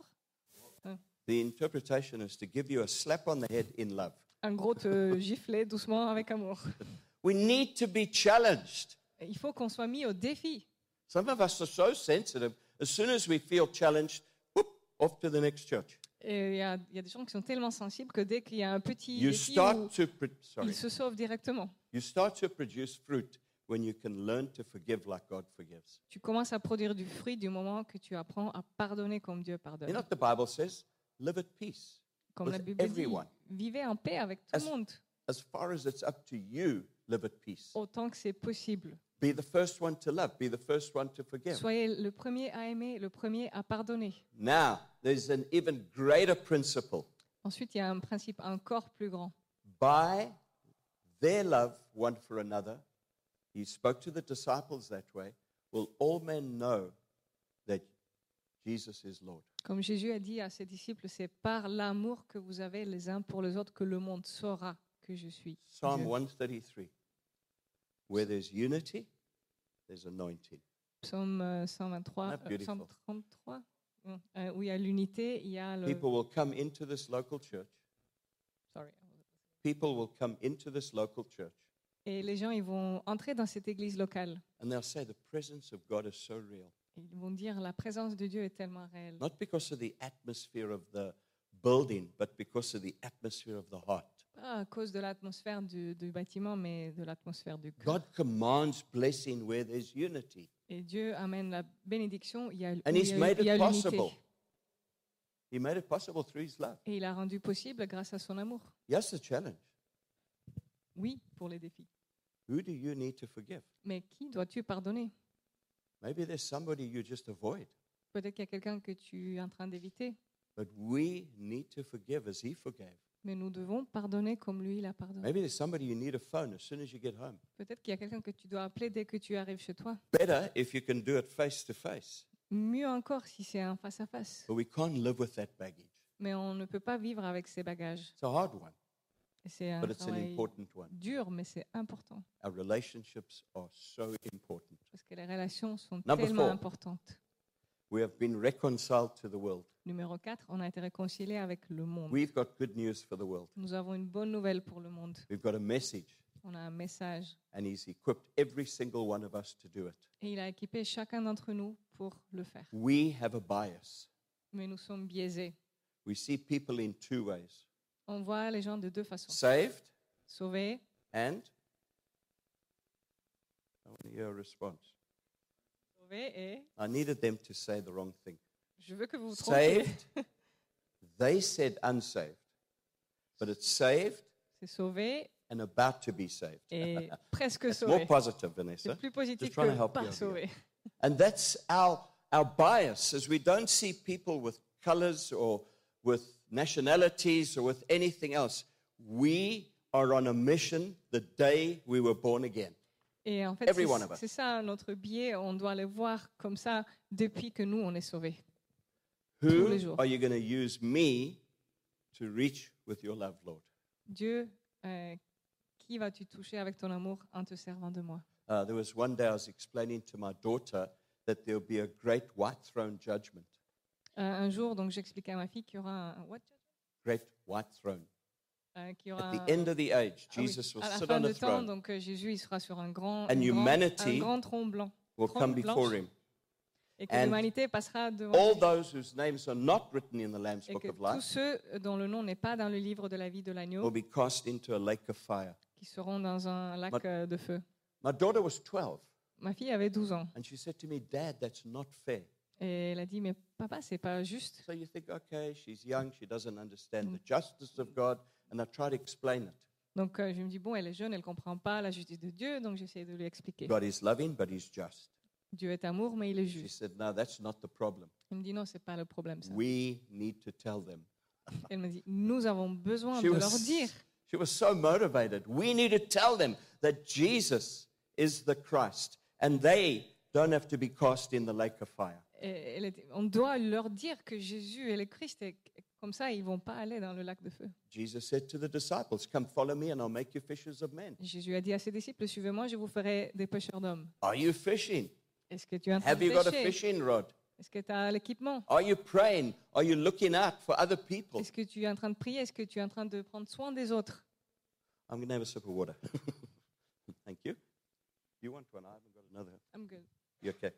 The interpretation is to give you a slap on the head in love. Un gros te gifler doucement avec amour. We need to be challenged. Et il faut qu'on soit mis au défi. Some of us are so sensitive. As soon as we feel challenged, whoop, off to the next church. Et il y, a, il y a des gens qui sont tellement sensibles que dès qu'il y a un petit You défi, start où to pro- sorry. ils se sauvent directement. You start to produce fruit when you can learn to forgive like God forgives. Tu commences à produire du fruit du moment que tu apprends à pardonner comme Dieu You pardonne. know what the Bible says? Live at peace Comme la with Bible dit, everyone. vivez en paix avec tout As- le monde, As far as it's up to you, live at peace. autant que c'est possible. Be the first one to love. Be the first one to forgive. Soyez le premier à aimer, le premier à pardonner. Now, there's an even greater principle. Ensuite, il y a un principe encore plus grand. By their love one for another, he spoke to the disciples that way, will all men know that Jesus is Lord. Comme Jésus a dit à ses disciples, c'est par l'amour que vous avez les uns pour les autres que le monde saura que je suis Psalm Dieu. one thirty-three. Where there's unity, there's anointing. Psaume euh, cent vingt-trois, Isn't that euh, beautiful? cent trente-trois, non, euh, où il y a l'unité, il y a le... People will come into this local church. Sorry. People will come into this local church Et les gens, ils vont entrer dans cette église locale. and they'll say, the presence of God is so real. Et ils vont dire, la présence de Dieu est tellement réelle. Not because of the atmosphere of the building, but because of the atmosphere of the heart. Pas à cause de l'atmosphère du, du bâtiment, mais de l'atmosphère du cœur. God commands blessing where there's unity. Et Dieu amène la bénédiction, il y a, où And il He's y a- made il y a it l'unité. possible. He made it possible through His love. Et il a rendu possible grâce à son amour. Here's the challenge. Oui, pour les défis. Who do you need to forgive? Mais qui dois-tu pardonner? Maybe there's somebody you just avoid. Peut-être qu'il y a quelqu'un que tu es en train d'éviter. But we need to forgive as He forgave. Mais nous devons pardonner comme lui, il a pardonné. Maybe there's somebody you need a phone as soon as you get home. Peut-être qu'il y a quelqu'un que tu dois appeler dès que tu arrives chez toi. Better if you can do it face to face. Mieux encore si c'est un face-à-face. But we can't live with that baggage. Mais on ne peut pas vivre avec ces bagages. It's a hard one, Et c'est un but it's an travail important one. dur, mais c'est important. Our relationships are so important. Parce que les relations sont Number tellement four. importantes. We have been reconciled to the world. Numéro quatre, on a été réconciliés avec le monde. We've got good news for the world. Nous avons une bonne nouvelle pour le monde. We've got a message, On a un message. and He's equipped every single one of us to do it. Et il a équipé chacun d'entre nous pour le faire. We have a bias. Mais nous sommes biaisés. We see people in two ways: On voit les gens de deux façons. saved Sauvés and. I want to hear a response. sauvés et... I needed them to say the wrong thing. Je veux que vous vous trompiez. Saved. They said unsaved, but it's saved C'est sauvé and about to be saved. et presque It's more sauvé. positive, Vanessa. C'est plus positif Just trying to que help you pas over sauvé. And that's our, our bias, as we don't see people with colors or with nationalities or with anything else. We are on a mission the day we were born again. Et en fait, Every c'est- one of us. c'est ça notre biais. On doit les voir comme ça depuis que nous, on est sauvés. Tous les Who jours. are you going to use me to reach with your love, Lord? Dieu, euh, qui vas-tu toucher avec ton amour en te servant de moi? Uh, there was one day I was explaining to my daughter that there will be a great white throne judgment. Euh, un jour, donc, j'expliquais à ma fille qu'il y aura un, what? Great white throne. Euh, qu'il y aura At the un- end of the age, ah oui, Jesus will à la sit fin on a de temps, throne, donc euh, Jésus, il sera sur un grand, And une grand- humanity un grand tronc blanc, will trône come before blanche. him. Et que And l'humanité passera devant All lui. those whose names are not written in the Lamb's Et Book que of tous Life ceux dont le nom n'est pas dans le livre de la vie de will l'agneau, be cast into a lake of fire. qui seront dans un lac But- euh, de feu. My daughter was twelve, Ma fille avait douze ans. and she said to me, Dad, that's not fair. Et elle a dit, mais papa, c'est pas juste. So you think, okay, she's young, she doesn't understand the justice of God, and I try to explain it. Donc euh, je me dis, bon, elle est jeune, elle comprend pas la justice de Dieu, donc j'essaie de lui expliquer. God is loving, but He's just. Dieu est amour, mais il est She juste. said, no, that's not the problem. Il me dit, non, c'est pas le problème, ça. We need to tell them. Elle me dit, nous avons besoin She de was, leur dire. she was so motivated. We need to tell them that Jesus is the Christ, and they don't have to be cast in the lake of fire. Et elle était- on doit leur dire que Jésus est le Christ, et comme ça, ils vont pas aller dans le lac de feu. Jesus said to the disciples, come follow me and I'll make you fishers of men. Jésus a dit à ses disciples, suivez-moi, je vous ferai des pêcheurs d'hommes. Are you fishing? Est-ce que tu es en train Have de you got a pêcher? fishing rod? Est-ce que tu as l'équipement? Are you praying? Are you looking out for other people? Est-ce que tu es en train de prier? Est-ce que tu es en train de prendre soin des autres? I'm going to have a sip of water. Thank you. You want one? I haven't got another. I'm good. You okay?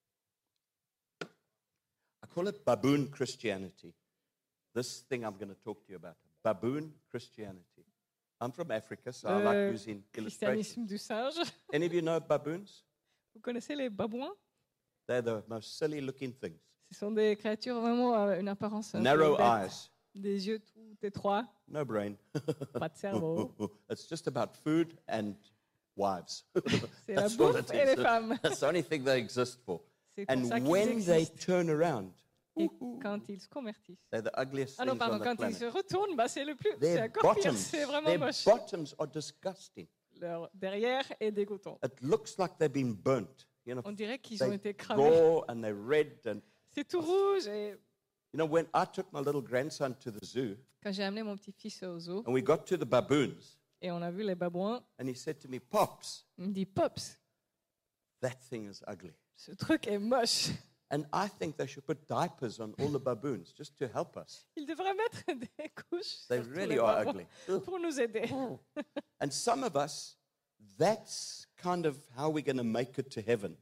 I call it baboon Christianity. This thing I'm going to talk to you about. Baboon Christianity. I'm from Africa, so I like Euh, using illustrations. Christianisme du singe. Any of you know baboons? Vous connaissez les babouins? They're the most silly looking things. Ce sont des créatures vraiment à une apparence un peu Narrow bête. eyes, Des yeux tout étroits, no brain. pas de cerveau. It's just about food and wives. C'est la That's all bouffe it et les is. femmes. That's the only thing they exist for. C'est pour ça And qu'ils when they existent. turn around, Et quand ils se convertissent. they're the ugliest Ah non, things pardon, on the quand ils planet. se retournent, bah, c'est le plus, c'est Their encore pire, bottoms, c'est vraiment their moche. bottoms are disgusting. Leur derrière est dégoûtant. It looks like they've been burnt. You know, On dirait qu'ils ont they été cramés. raw and they're red. And C'est tout rouge. Et you know, when I took my little grandson to the zoo quand j'ai amené mon petit-fils au zoo and we got to the baboons, et on a vu les babouins, and he said to me, "Pops, il me dit, Pops, that thing is ugly." ce truc est moche. And I think they should put diapers on all the baboons just to help us. Il devrait mettre des couches They sur tous really les are babouins ugly. Ugh. pour nous aider. And some of us, that's kind of how we're going to make it to heaven.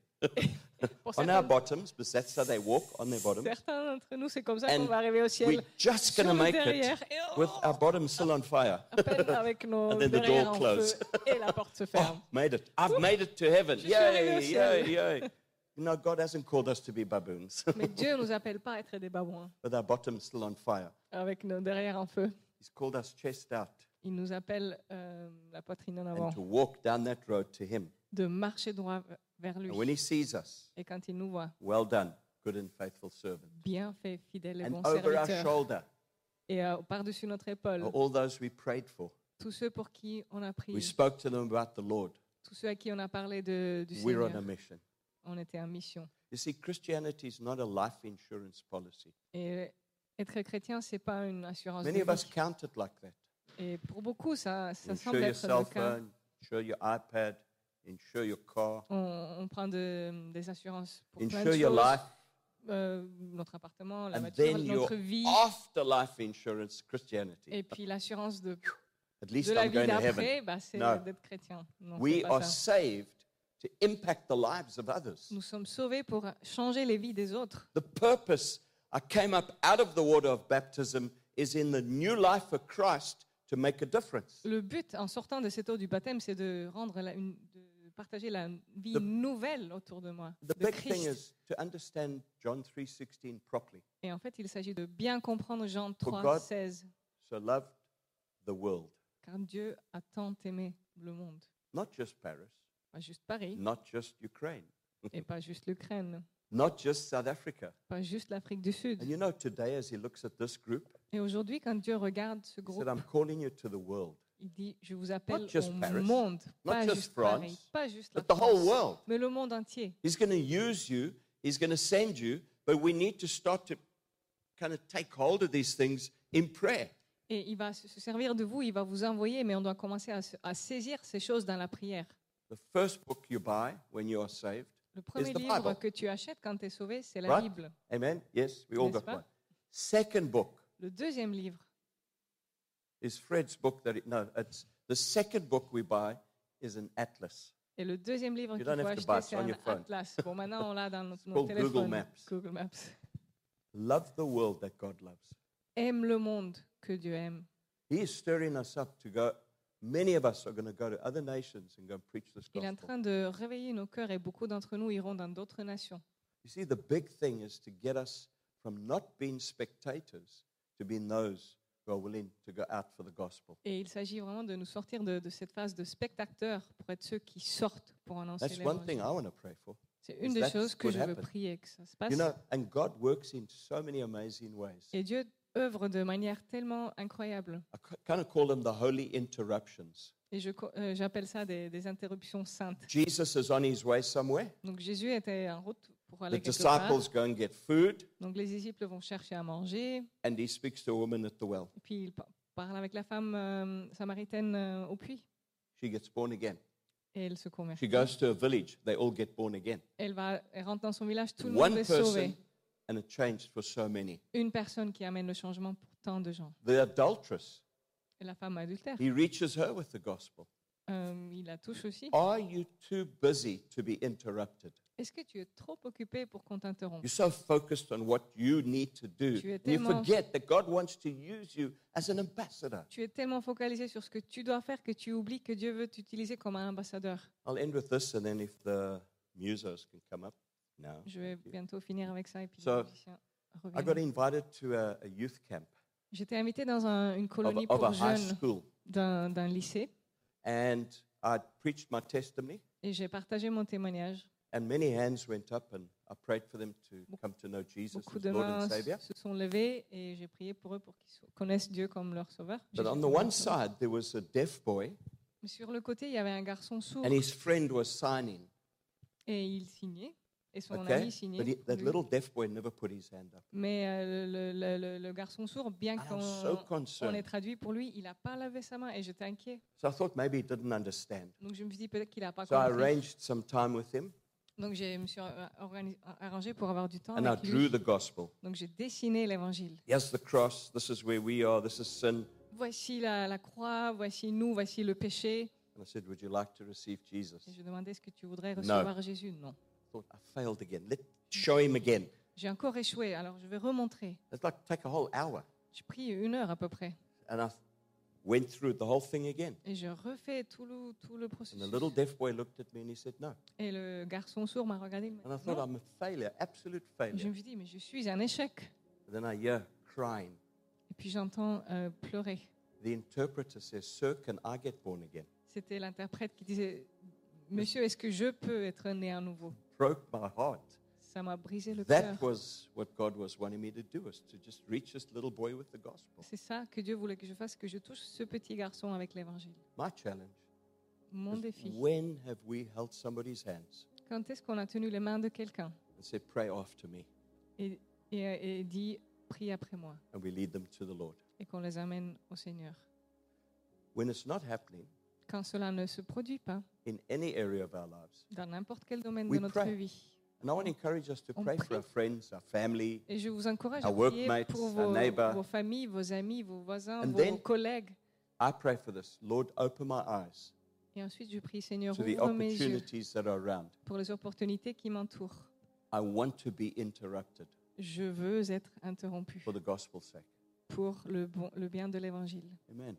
Pour On our certains, bottoms, because that's how they walk, on their bottoms. certains d'entre nous, c'est comme ça And qu'on va arriver au We're ciel. just Sur going to le make it derrière, et oh, with our bottoms still on fire. à peine avec nos And then the derrière door en closed. feu et la porte se ferme. Oh, made it. I've made it to heaven. Je suis arrivé au Yay, ciel. yay, yay. You know, God hasn't called us to be baboons Mais Dieu nous appelle pas à être des babouins with our bottoms still on fire. avec nos derrière en feu. He's called us chest out Il nous appelle euh, la poitrine en avant, and to walk down that road to Him. de marcher droit vers lui. And when He sees us, Et quand il nous voit, well done, good and faithful servant. bien fait, fidèle et And bon over our serviteur. shoulder Et euh, par-dessus notre épaule, are all those we prayed for. tous ceux pour qui on a We prié, spoke to them about the Lord. tous ceux à qui on a parlé de, du We're on a Seigneur, mission. on était en mission. You see, Christianity is not a life insurance policy. Et être chrétien, c'est pas une assurance de Many of us vie. count it like that. Et pour beaucoup, ça, ça Insure semble your être cell le cas. phone, insure your iPad, insure your car, On, on prend de- des assurances pour plein insure de your choses. life, Euh, notre appartement, la and voiture, then your notre vie. afterlife insurance, Christianity. Et puis l'assurance de, At least de la I'm vie going to heaven. d'après, bah, c'est No. d'être chrétien. Non, c'est We pas are ça. saved to impact the lives of others. Nous sommes sauvés pour changer les vies des autres. The purpose I came up out of the water of baptism is in the new life of Christ to make a difference. Le but, en sortant de cette eau du baptême, c'est de rendre la- une, de partager la vie The- nouvelle autour de moi, The de big thing Christ. is to understand John three sixteen properly. Et en fait, il s'agit de bien comprendre Jean For trois, God- seize. So loved the world, Car Dieu a tant aimé le monde. not just Paris, Pas juste Paris not just Ukraine, et pas juste l'Ukraine, not just South Africa. pas juste l'Afrique du Sud. And you know, today as he looks at this group, Et aujourd'hui, quand Dieu regarde ce he groupe, said, I'm calling you to the world, il dit, je vous appelle just au Paris, monde, not pas just juste France, Paris, pas juste la but the whole France, world. mais le monde entier. He's going to use you, he's going to send you, but we need to start to kind of take hold of these things in prayer. Et il va se se servir de vous, il va vous envoyer, mais on doit commencer à, se- à saisir ces choses dans la prière. The first book you buy when you are saved, Le premier the livre Bible. que tu achètes quand tu es sauvé, c'est la Right? Bible. amen? Yes, we all N'est-ce got pas? one. Second book Le deuxième livre, is Fred's book that, it, no, it's the second book we buy is an atlas. et le deuxième livre You qu'il don't faut have to acheter, buy it, c'est it's on un your phone. atlas. Bon, maintenant, on l'a dans notre, called nos Google téléphones. Maps. Google Maps. Love the world that God loves. Aime le monde que Dieu aime. He is stirring us up to go. Many of us are going to go to other nations and go and preach this Il est en gospel. train de réveiller nos cœurs et beaucoup d'entre nous iront dans d'autres nations. You see, the big thing is to get us from not being spectators to being those who are willing to go out for the gospel. Et il s'agit vraiment de nous sortir de, de cette phase de spectateurs pour être ceux qui sortent pour annoncer That's one thing l'évangile. I want to pray for. C'est une is des that's choses que what je veux happened. prier que ça se passe. You know, and God works in so many amazing ways. Et Dieu œuvre de manière tellement incroyable. I kind of call them the holy interruptions. Et je co- euh, j'appelle ça des, des interruptions saintes. Jesus is on his way somewhere. Donc Jésus était en route pour The aller quelque part. disciples go and get food, Donc les disciples vont chercher à manger. and he speaks to a woman at the well. Et puis il pa- parle avec la femme euh, samaritaine euh, au puits. She gets born again. Et elle se convertit. She goes to a village. They all get born again. Elle, va, elle rentre dans son village, tout le One monde est person, sauvé. and it changed for so many. Une personne qui amène le changement pour tant de gens. The adulteress, Et la femme adultère, he reaches her with the gospel. euh, il la touche aussi. Are you too busy to be interrupted? Est-ce que tu es trop occupé pour qu'on t'interrompe? You're so focused on what you need to do. Tu es And you tellement- forget that God wants to use you as an ambassador. Tu es tellement focalisé sur ce que tu dois faire que tu oublies que Dieu veut t'utiliser comme un ambassadeur. I'll end with this, and then if the musos can come up now. Je vais Thank you. bientôt finir avec ça et puis So, les musiciens I got reviennent. invited to a, a youth camp J'étais invitée dans un- une of, colonie of pour a high jeunes school, d'un d'un lycée and I preached my testimony, et j'ai partagé mon témoignage. and many hands went up, and I prayed for them to come to know Jesus Beaucoup as de Lord mains and Savior. se sont levées et j'ai prié pour eux pour qu'ils so- connaissent Dieu comme leur sauveur. But Jésus on the comme leur one sauveur. side, there was a deaf boy, Mais sur le côté, il y avait un garçon sourd and his friend was signing. et il signait et son Okay, ami signait. but he, that lui. little deaf boy never put his hand up. Mais euh, le, le- le- le garçon sourd, bien I was so qu'on on ait concerned. traduit pour lui, il n'a pas levé sa main et j'étais inquiet. So I thought maybe he didn't understand. Donc je me suis dit peut-être qu'il n'a pas So I compris. arranged some time with him, Donc je me suis euh, organi- arrangé pour avoir du temps and I avec drew lui. the gospel. Donc j'ai dessiné l'évangile. Here's the cross. This is where we are. This is sin. Voici la, la croix, voici nous, voici le péché. And I said, would you like to receive Jesus? Et je demandais, est-ce que tu voudrais No. recevoir Jésus? Non. I thought, I failed again. Let's show him again. J'ai encore échoué, alors je vais remontrer. It's like take a whole hour. J'ai pris une heure à peu près. And I went through the whole thing again. Et je refais tout le, tout le And processus. the little deaf boy looked at me and he said, no. Et le garçon sourd m'a regardé. Il m'a And I dit, thought, non. I'm a failure, absolute Et je failure. me suis dit, mais je suis un échec. And then I hear crying. Et puis j'entends euh, pleurer. The interpreter says, sir, can I get born again? C'était l'interprète qui disait, monsieur, est-ce que je peux être né à nouveau? Broke my heart. Ça m'a brisé le cœur. That was what God was wanting me to do, is to just reach this little boy with the gospel. C'est ça que Dieu voulait que je fasse, que je touche ce petit garçon avec l'évangile. My challenge Mon is, défi. when have we held somebody's hands Quand est-ce qu'on a tenu les mains de quelqu'un and said, pray after me, et, et, et dit, prie après moi, and we lead them to the Lord? et qu'on les amène au Seigneur? When it's not happening Quand cela ne se produit pas, in any area of our lives, dans n'importe quel domaine We de notre pray. vie, and I want to encourage us to On pray for prie. our friends, our family. et je vous encourage Our à prier workmates, pour our vos, neighbor. vos familles, vos amis, vos voisins, And vos then- collègues. I pray for this. Lord, open my eyes Et ensuite, je prie, Seigneur, to the ouvre mes yeux opportunities that are around. pour les opportunités qui m'entourent. I want to be interrupted Je veux être interrompu for the gospel's sake. pour le, bon, le bien de l'Évangile. Amen.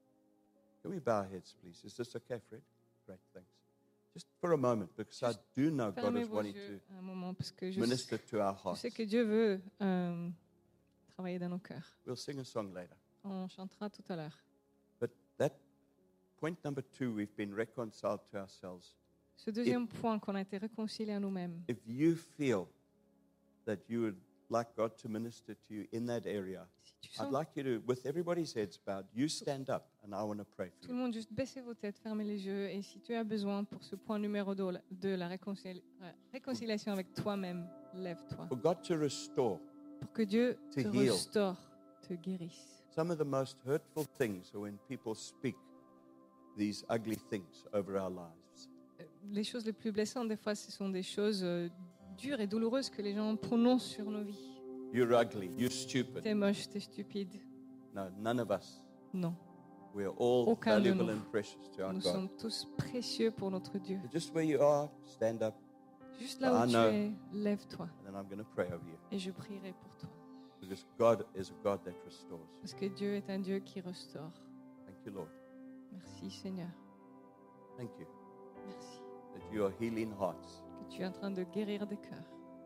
Can we bow our heads, please? Is this okay, Fred? Great, thanks. Just for a moment, because I do know God Fermez is vos wanting yeux to un moment, parce que je, minister to our je hearts. sais que Dieu veut euh, travailler dans nos cœurs. We'll sing a song later. On chantera tout à l'heure. But that point number two, we've been reconciled to ourselves. Ce deuxième point, qu'on a été réconciliés à nous-mêmes. If you feel that you would like God to minister to you in that area, Si tu I'd sens like you to, with everybody's heads bowed, you stand up and I want to pray tout for le you. monde, juste baissez vos têtes, fermez les yeux. Et si tu as besoin pour ce point numéro deux de la réconcili- euh, réconciliation avec toi-même, lève-toi. For God to restore. Pour que Dieu To te heal. restaure, te guérisse. Some of the most hurtful things are when people speak these ugly things over our lives. Euh, Les choses les plus blessantes, des fois, ce sont des choses euh, dures et douloureuses que les gens prononcent sur nos vies. You're ugly, you're stupid. T'es moche, t'es stupide. No, none of us. Non. We're all Aucun de valuable nous. and precious to our Nous God. sommes tous précieux pour notre Dieu. So just where you are, stand up, Juste là où I tu know. es, lève-toi and then I'm going to pray over you. et je prierai pour toi. Because God is a God that restores. Parce que Dieu est un Dieu qui restaure. Thank you, Lord. Merci Seigneur. Thank you Merci that you are healing hearts. que tu es en train de guérir des cœurs.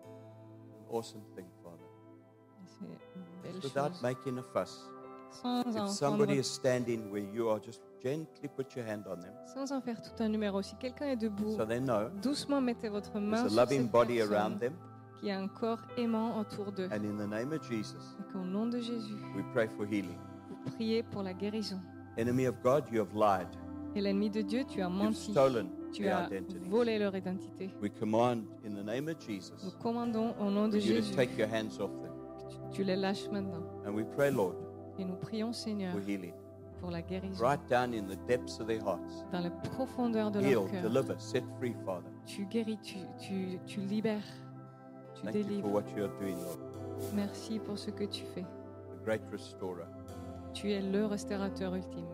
An awesome thing, Father. Et c'est une belle Just without chose. making a fuss. Sans If en, somebody prendre- is standing where you are, just gently put your hand on them sans en faire tout un numéro. Si quelqu'un est debout, so they know doucement mettez votre main there's a sur loving cette body around personne them. qui a un corps aimant autour d'eux. And in the name of Jesus, Et qu'au nom de Jésus, we pray for healing. vous priez pour la guérison. Enemy of God, you have lied. Et l'ennemi de Dieu, tu as You've menti. stolen Tu their as identities. volé leur identité. We command in the name of Nous Jesus commandons au nom de for you to Jésus take your hands off them. que tu, tu les lâches maintenant. And we pray, Lord, Et nous prions, Seigneur, for healing. pour la guérison. Right down in the depths of their hearts. Dans la profondeur de Heal, leur cœur. deliver, set free, Father. Tu guéris, tu, tu, tu libères, tu Thank you for délivres. what you are doing, Lord. Merci pour ce que tu fais. The great restorer. Tu es le restaurateur ultime.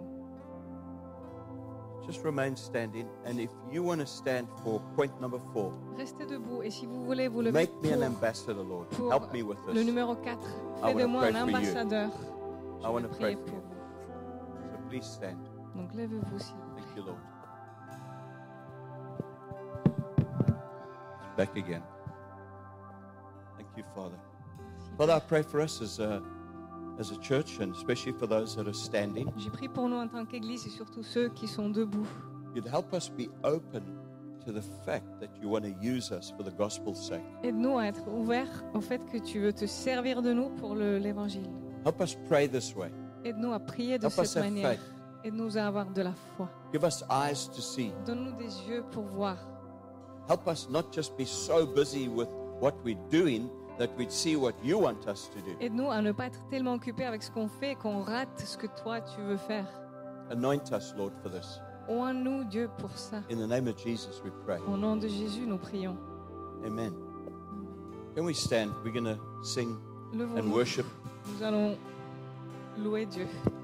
Just remain standing. And if you want to stand for point number four, Restez debout et si vous voulez vous lever make me an pour, ambassador, Lord. pour Help me with le this. numéro quatre, I fais de wanna moi pray un for you. ambassadeur. Je I want vais to prier pray for pour you. vous. So please stand. Donc levez-vous s'il vous plaît. Thank you, Lord. Back again. Thank you, Father. Merci. Father, I pray for us as a, as a church, and especially for those that are standing. J'ai prié pour nous en tant qu'Église et surtout ceux qui sont debout. You'd help us be open to the fact that you want to use us for the gospel's sake. Aide-nous à être ouverts au fait que tu veux te servir de nous pour le- l'Évangile. Help us pray this way. Aide-nous à prier de Help us cette have manière. faith. Aide-nous à avoir de la foi. Give us eyes to see. Donne-nous des yeux pour voir. Help us not just be so busy with what we're doing that we'd see what you want us to do. Aide-nous à ne pas être tellement occupés avec ce qu'on fait qu'on rate ce que toi tu veux faire. Anoint us, Lord, for this. Oins-nous, Dieu, pour ça. In the name of Jesus, we pray. Au nom de Jésus, nous prions. Amen. Can we stand? We're going to sing and Levons-nous. worship. Nous allons louer Dieu.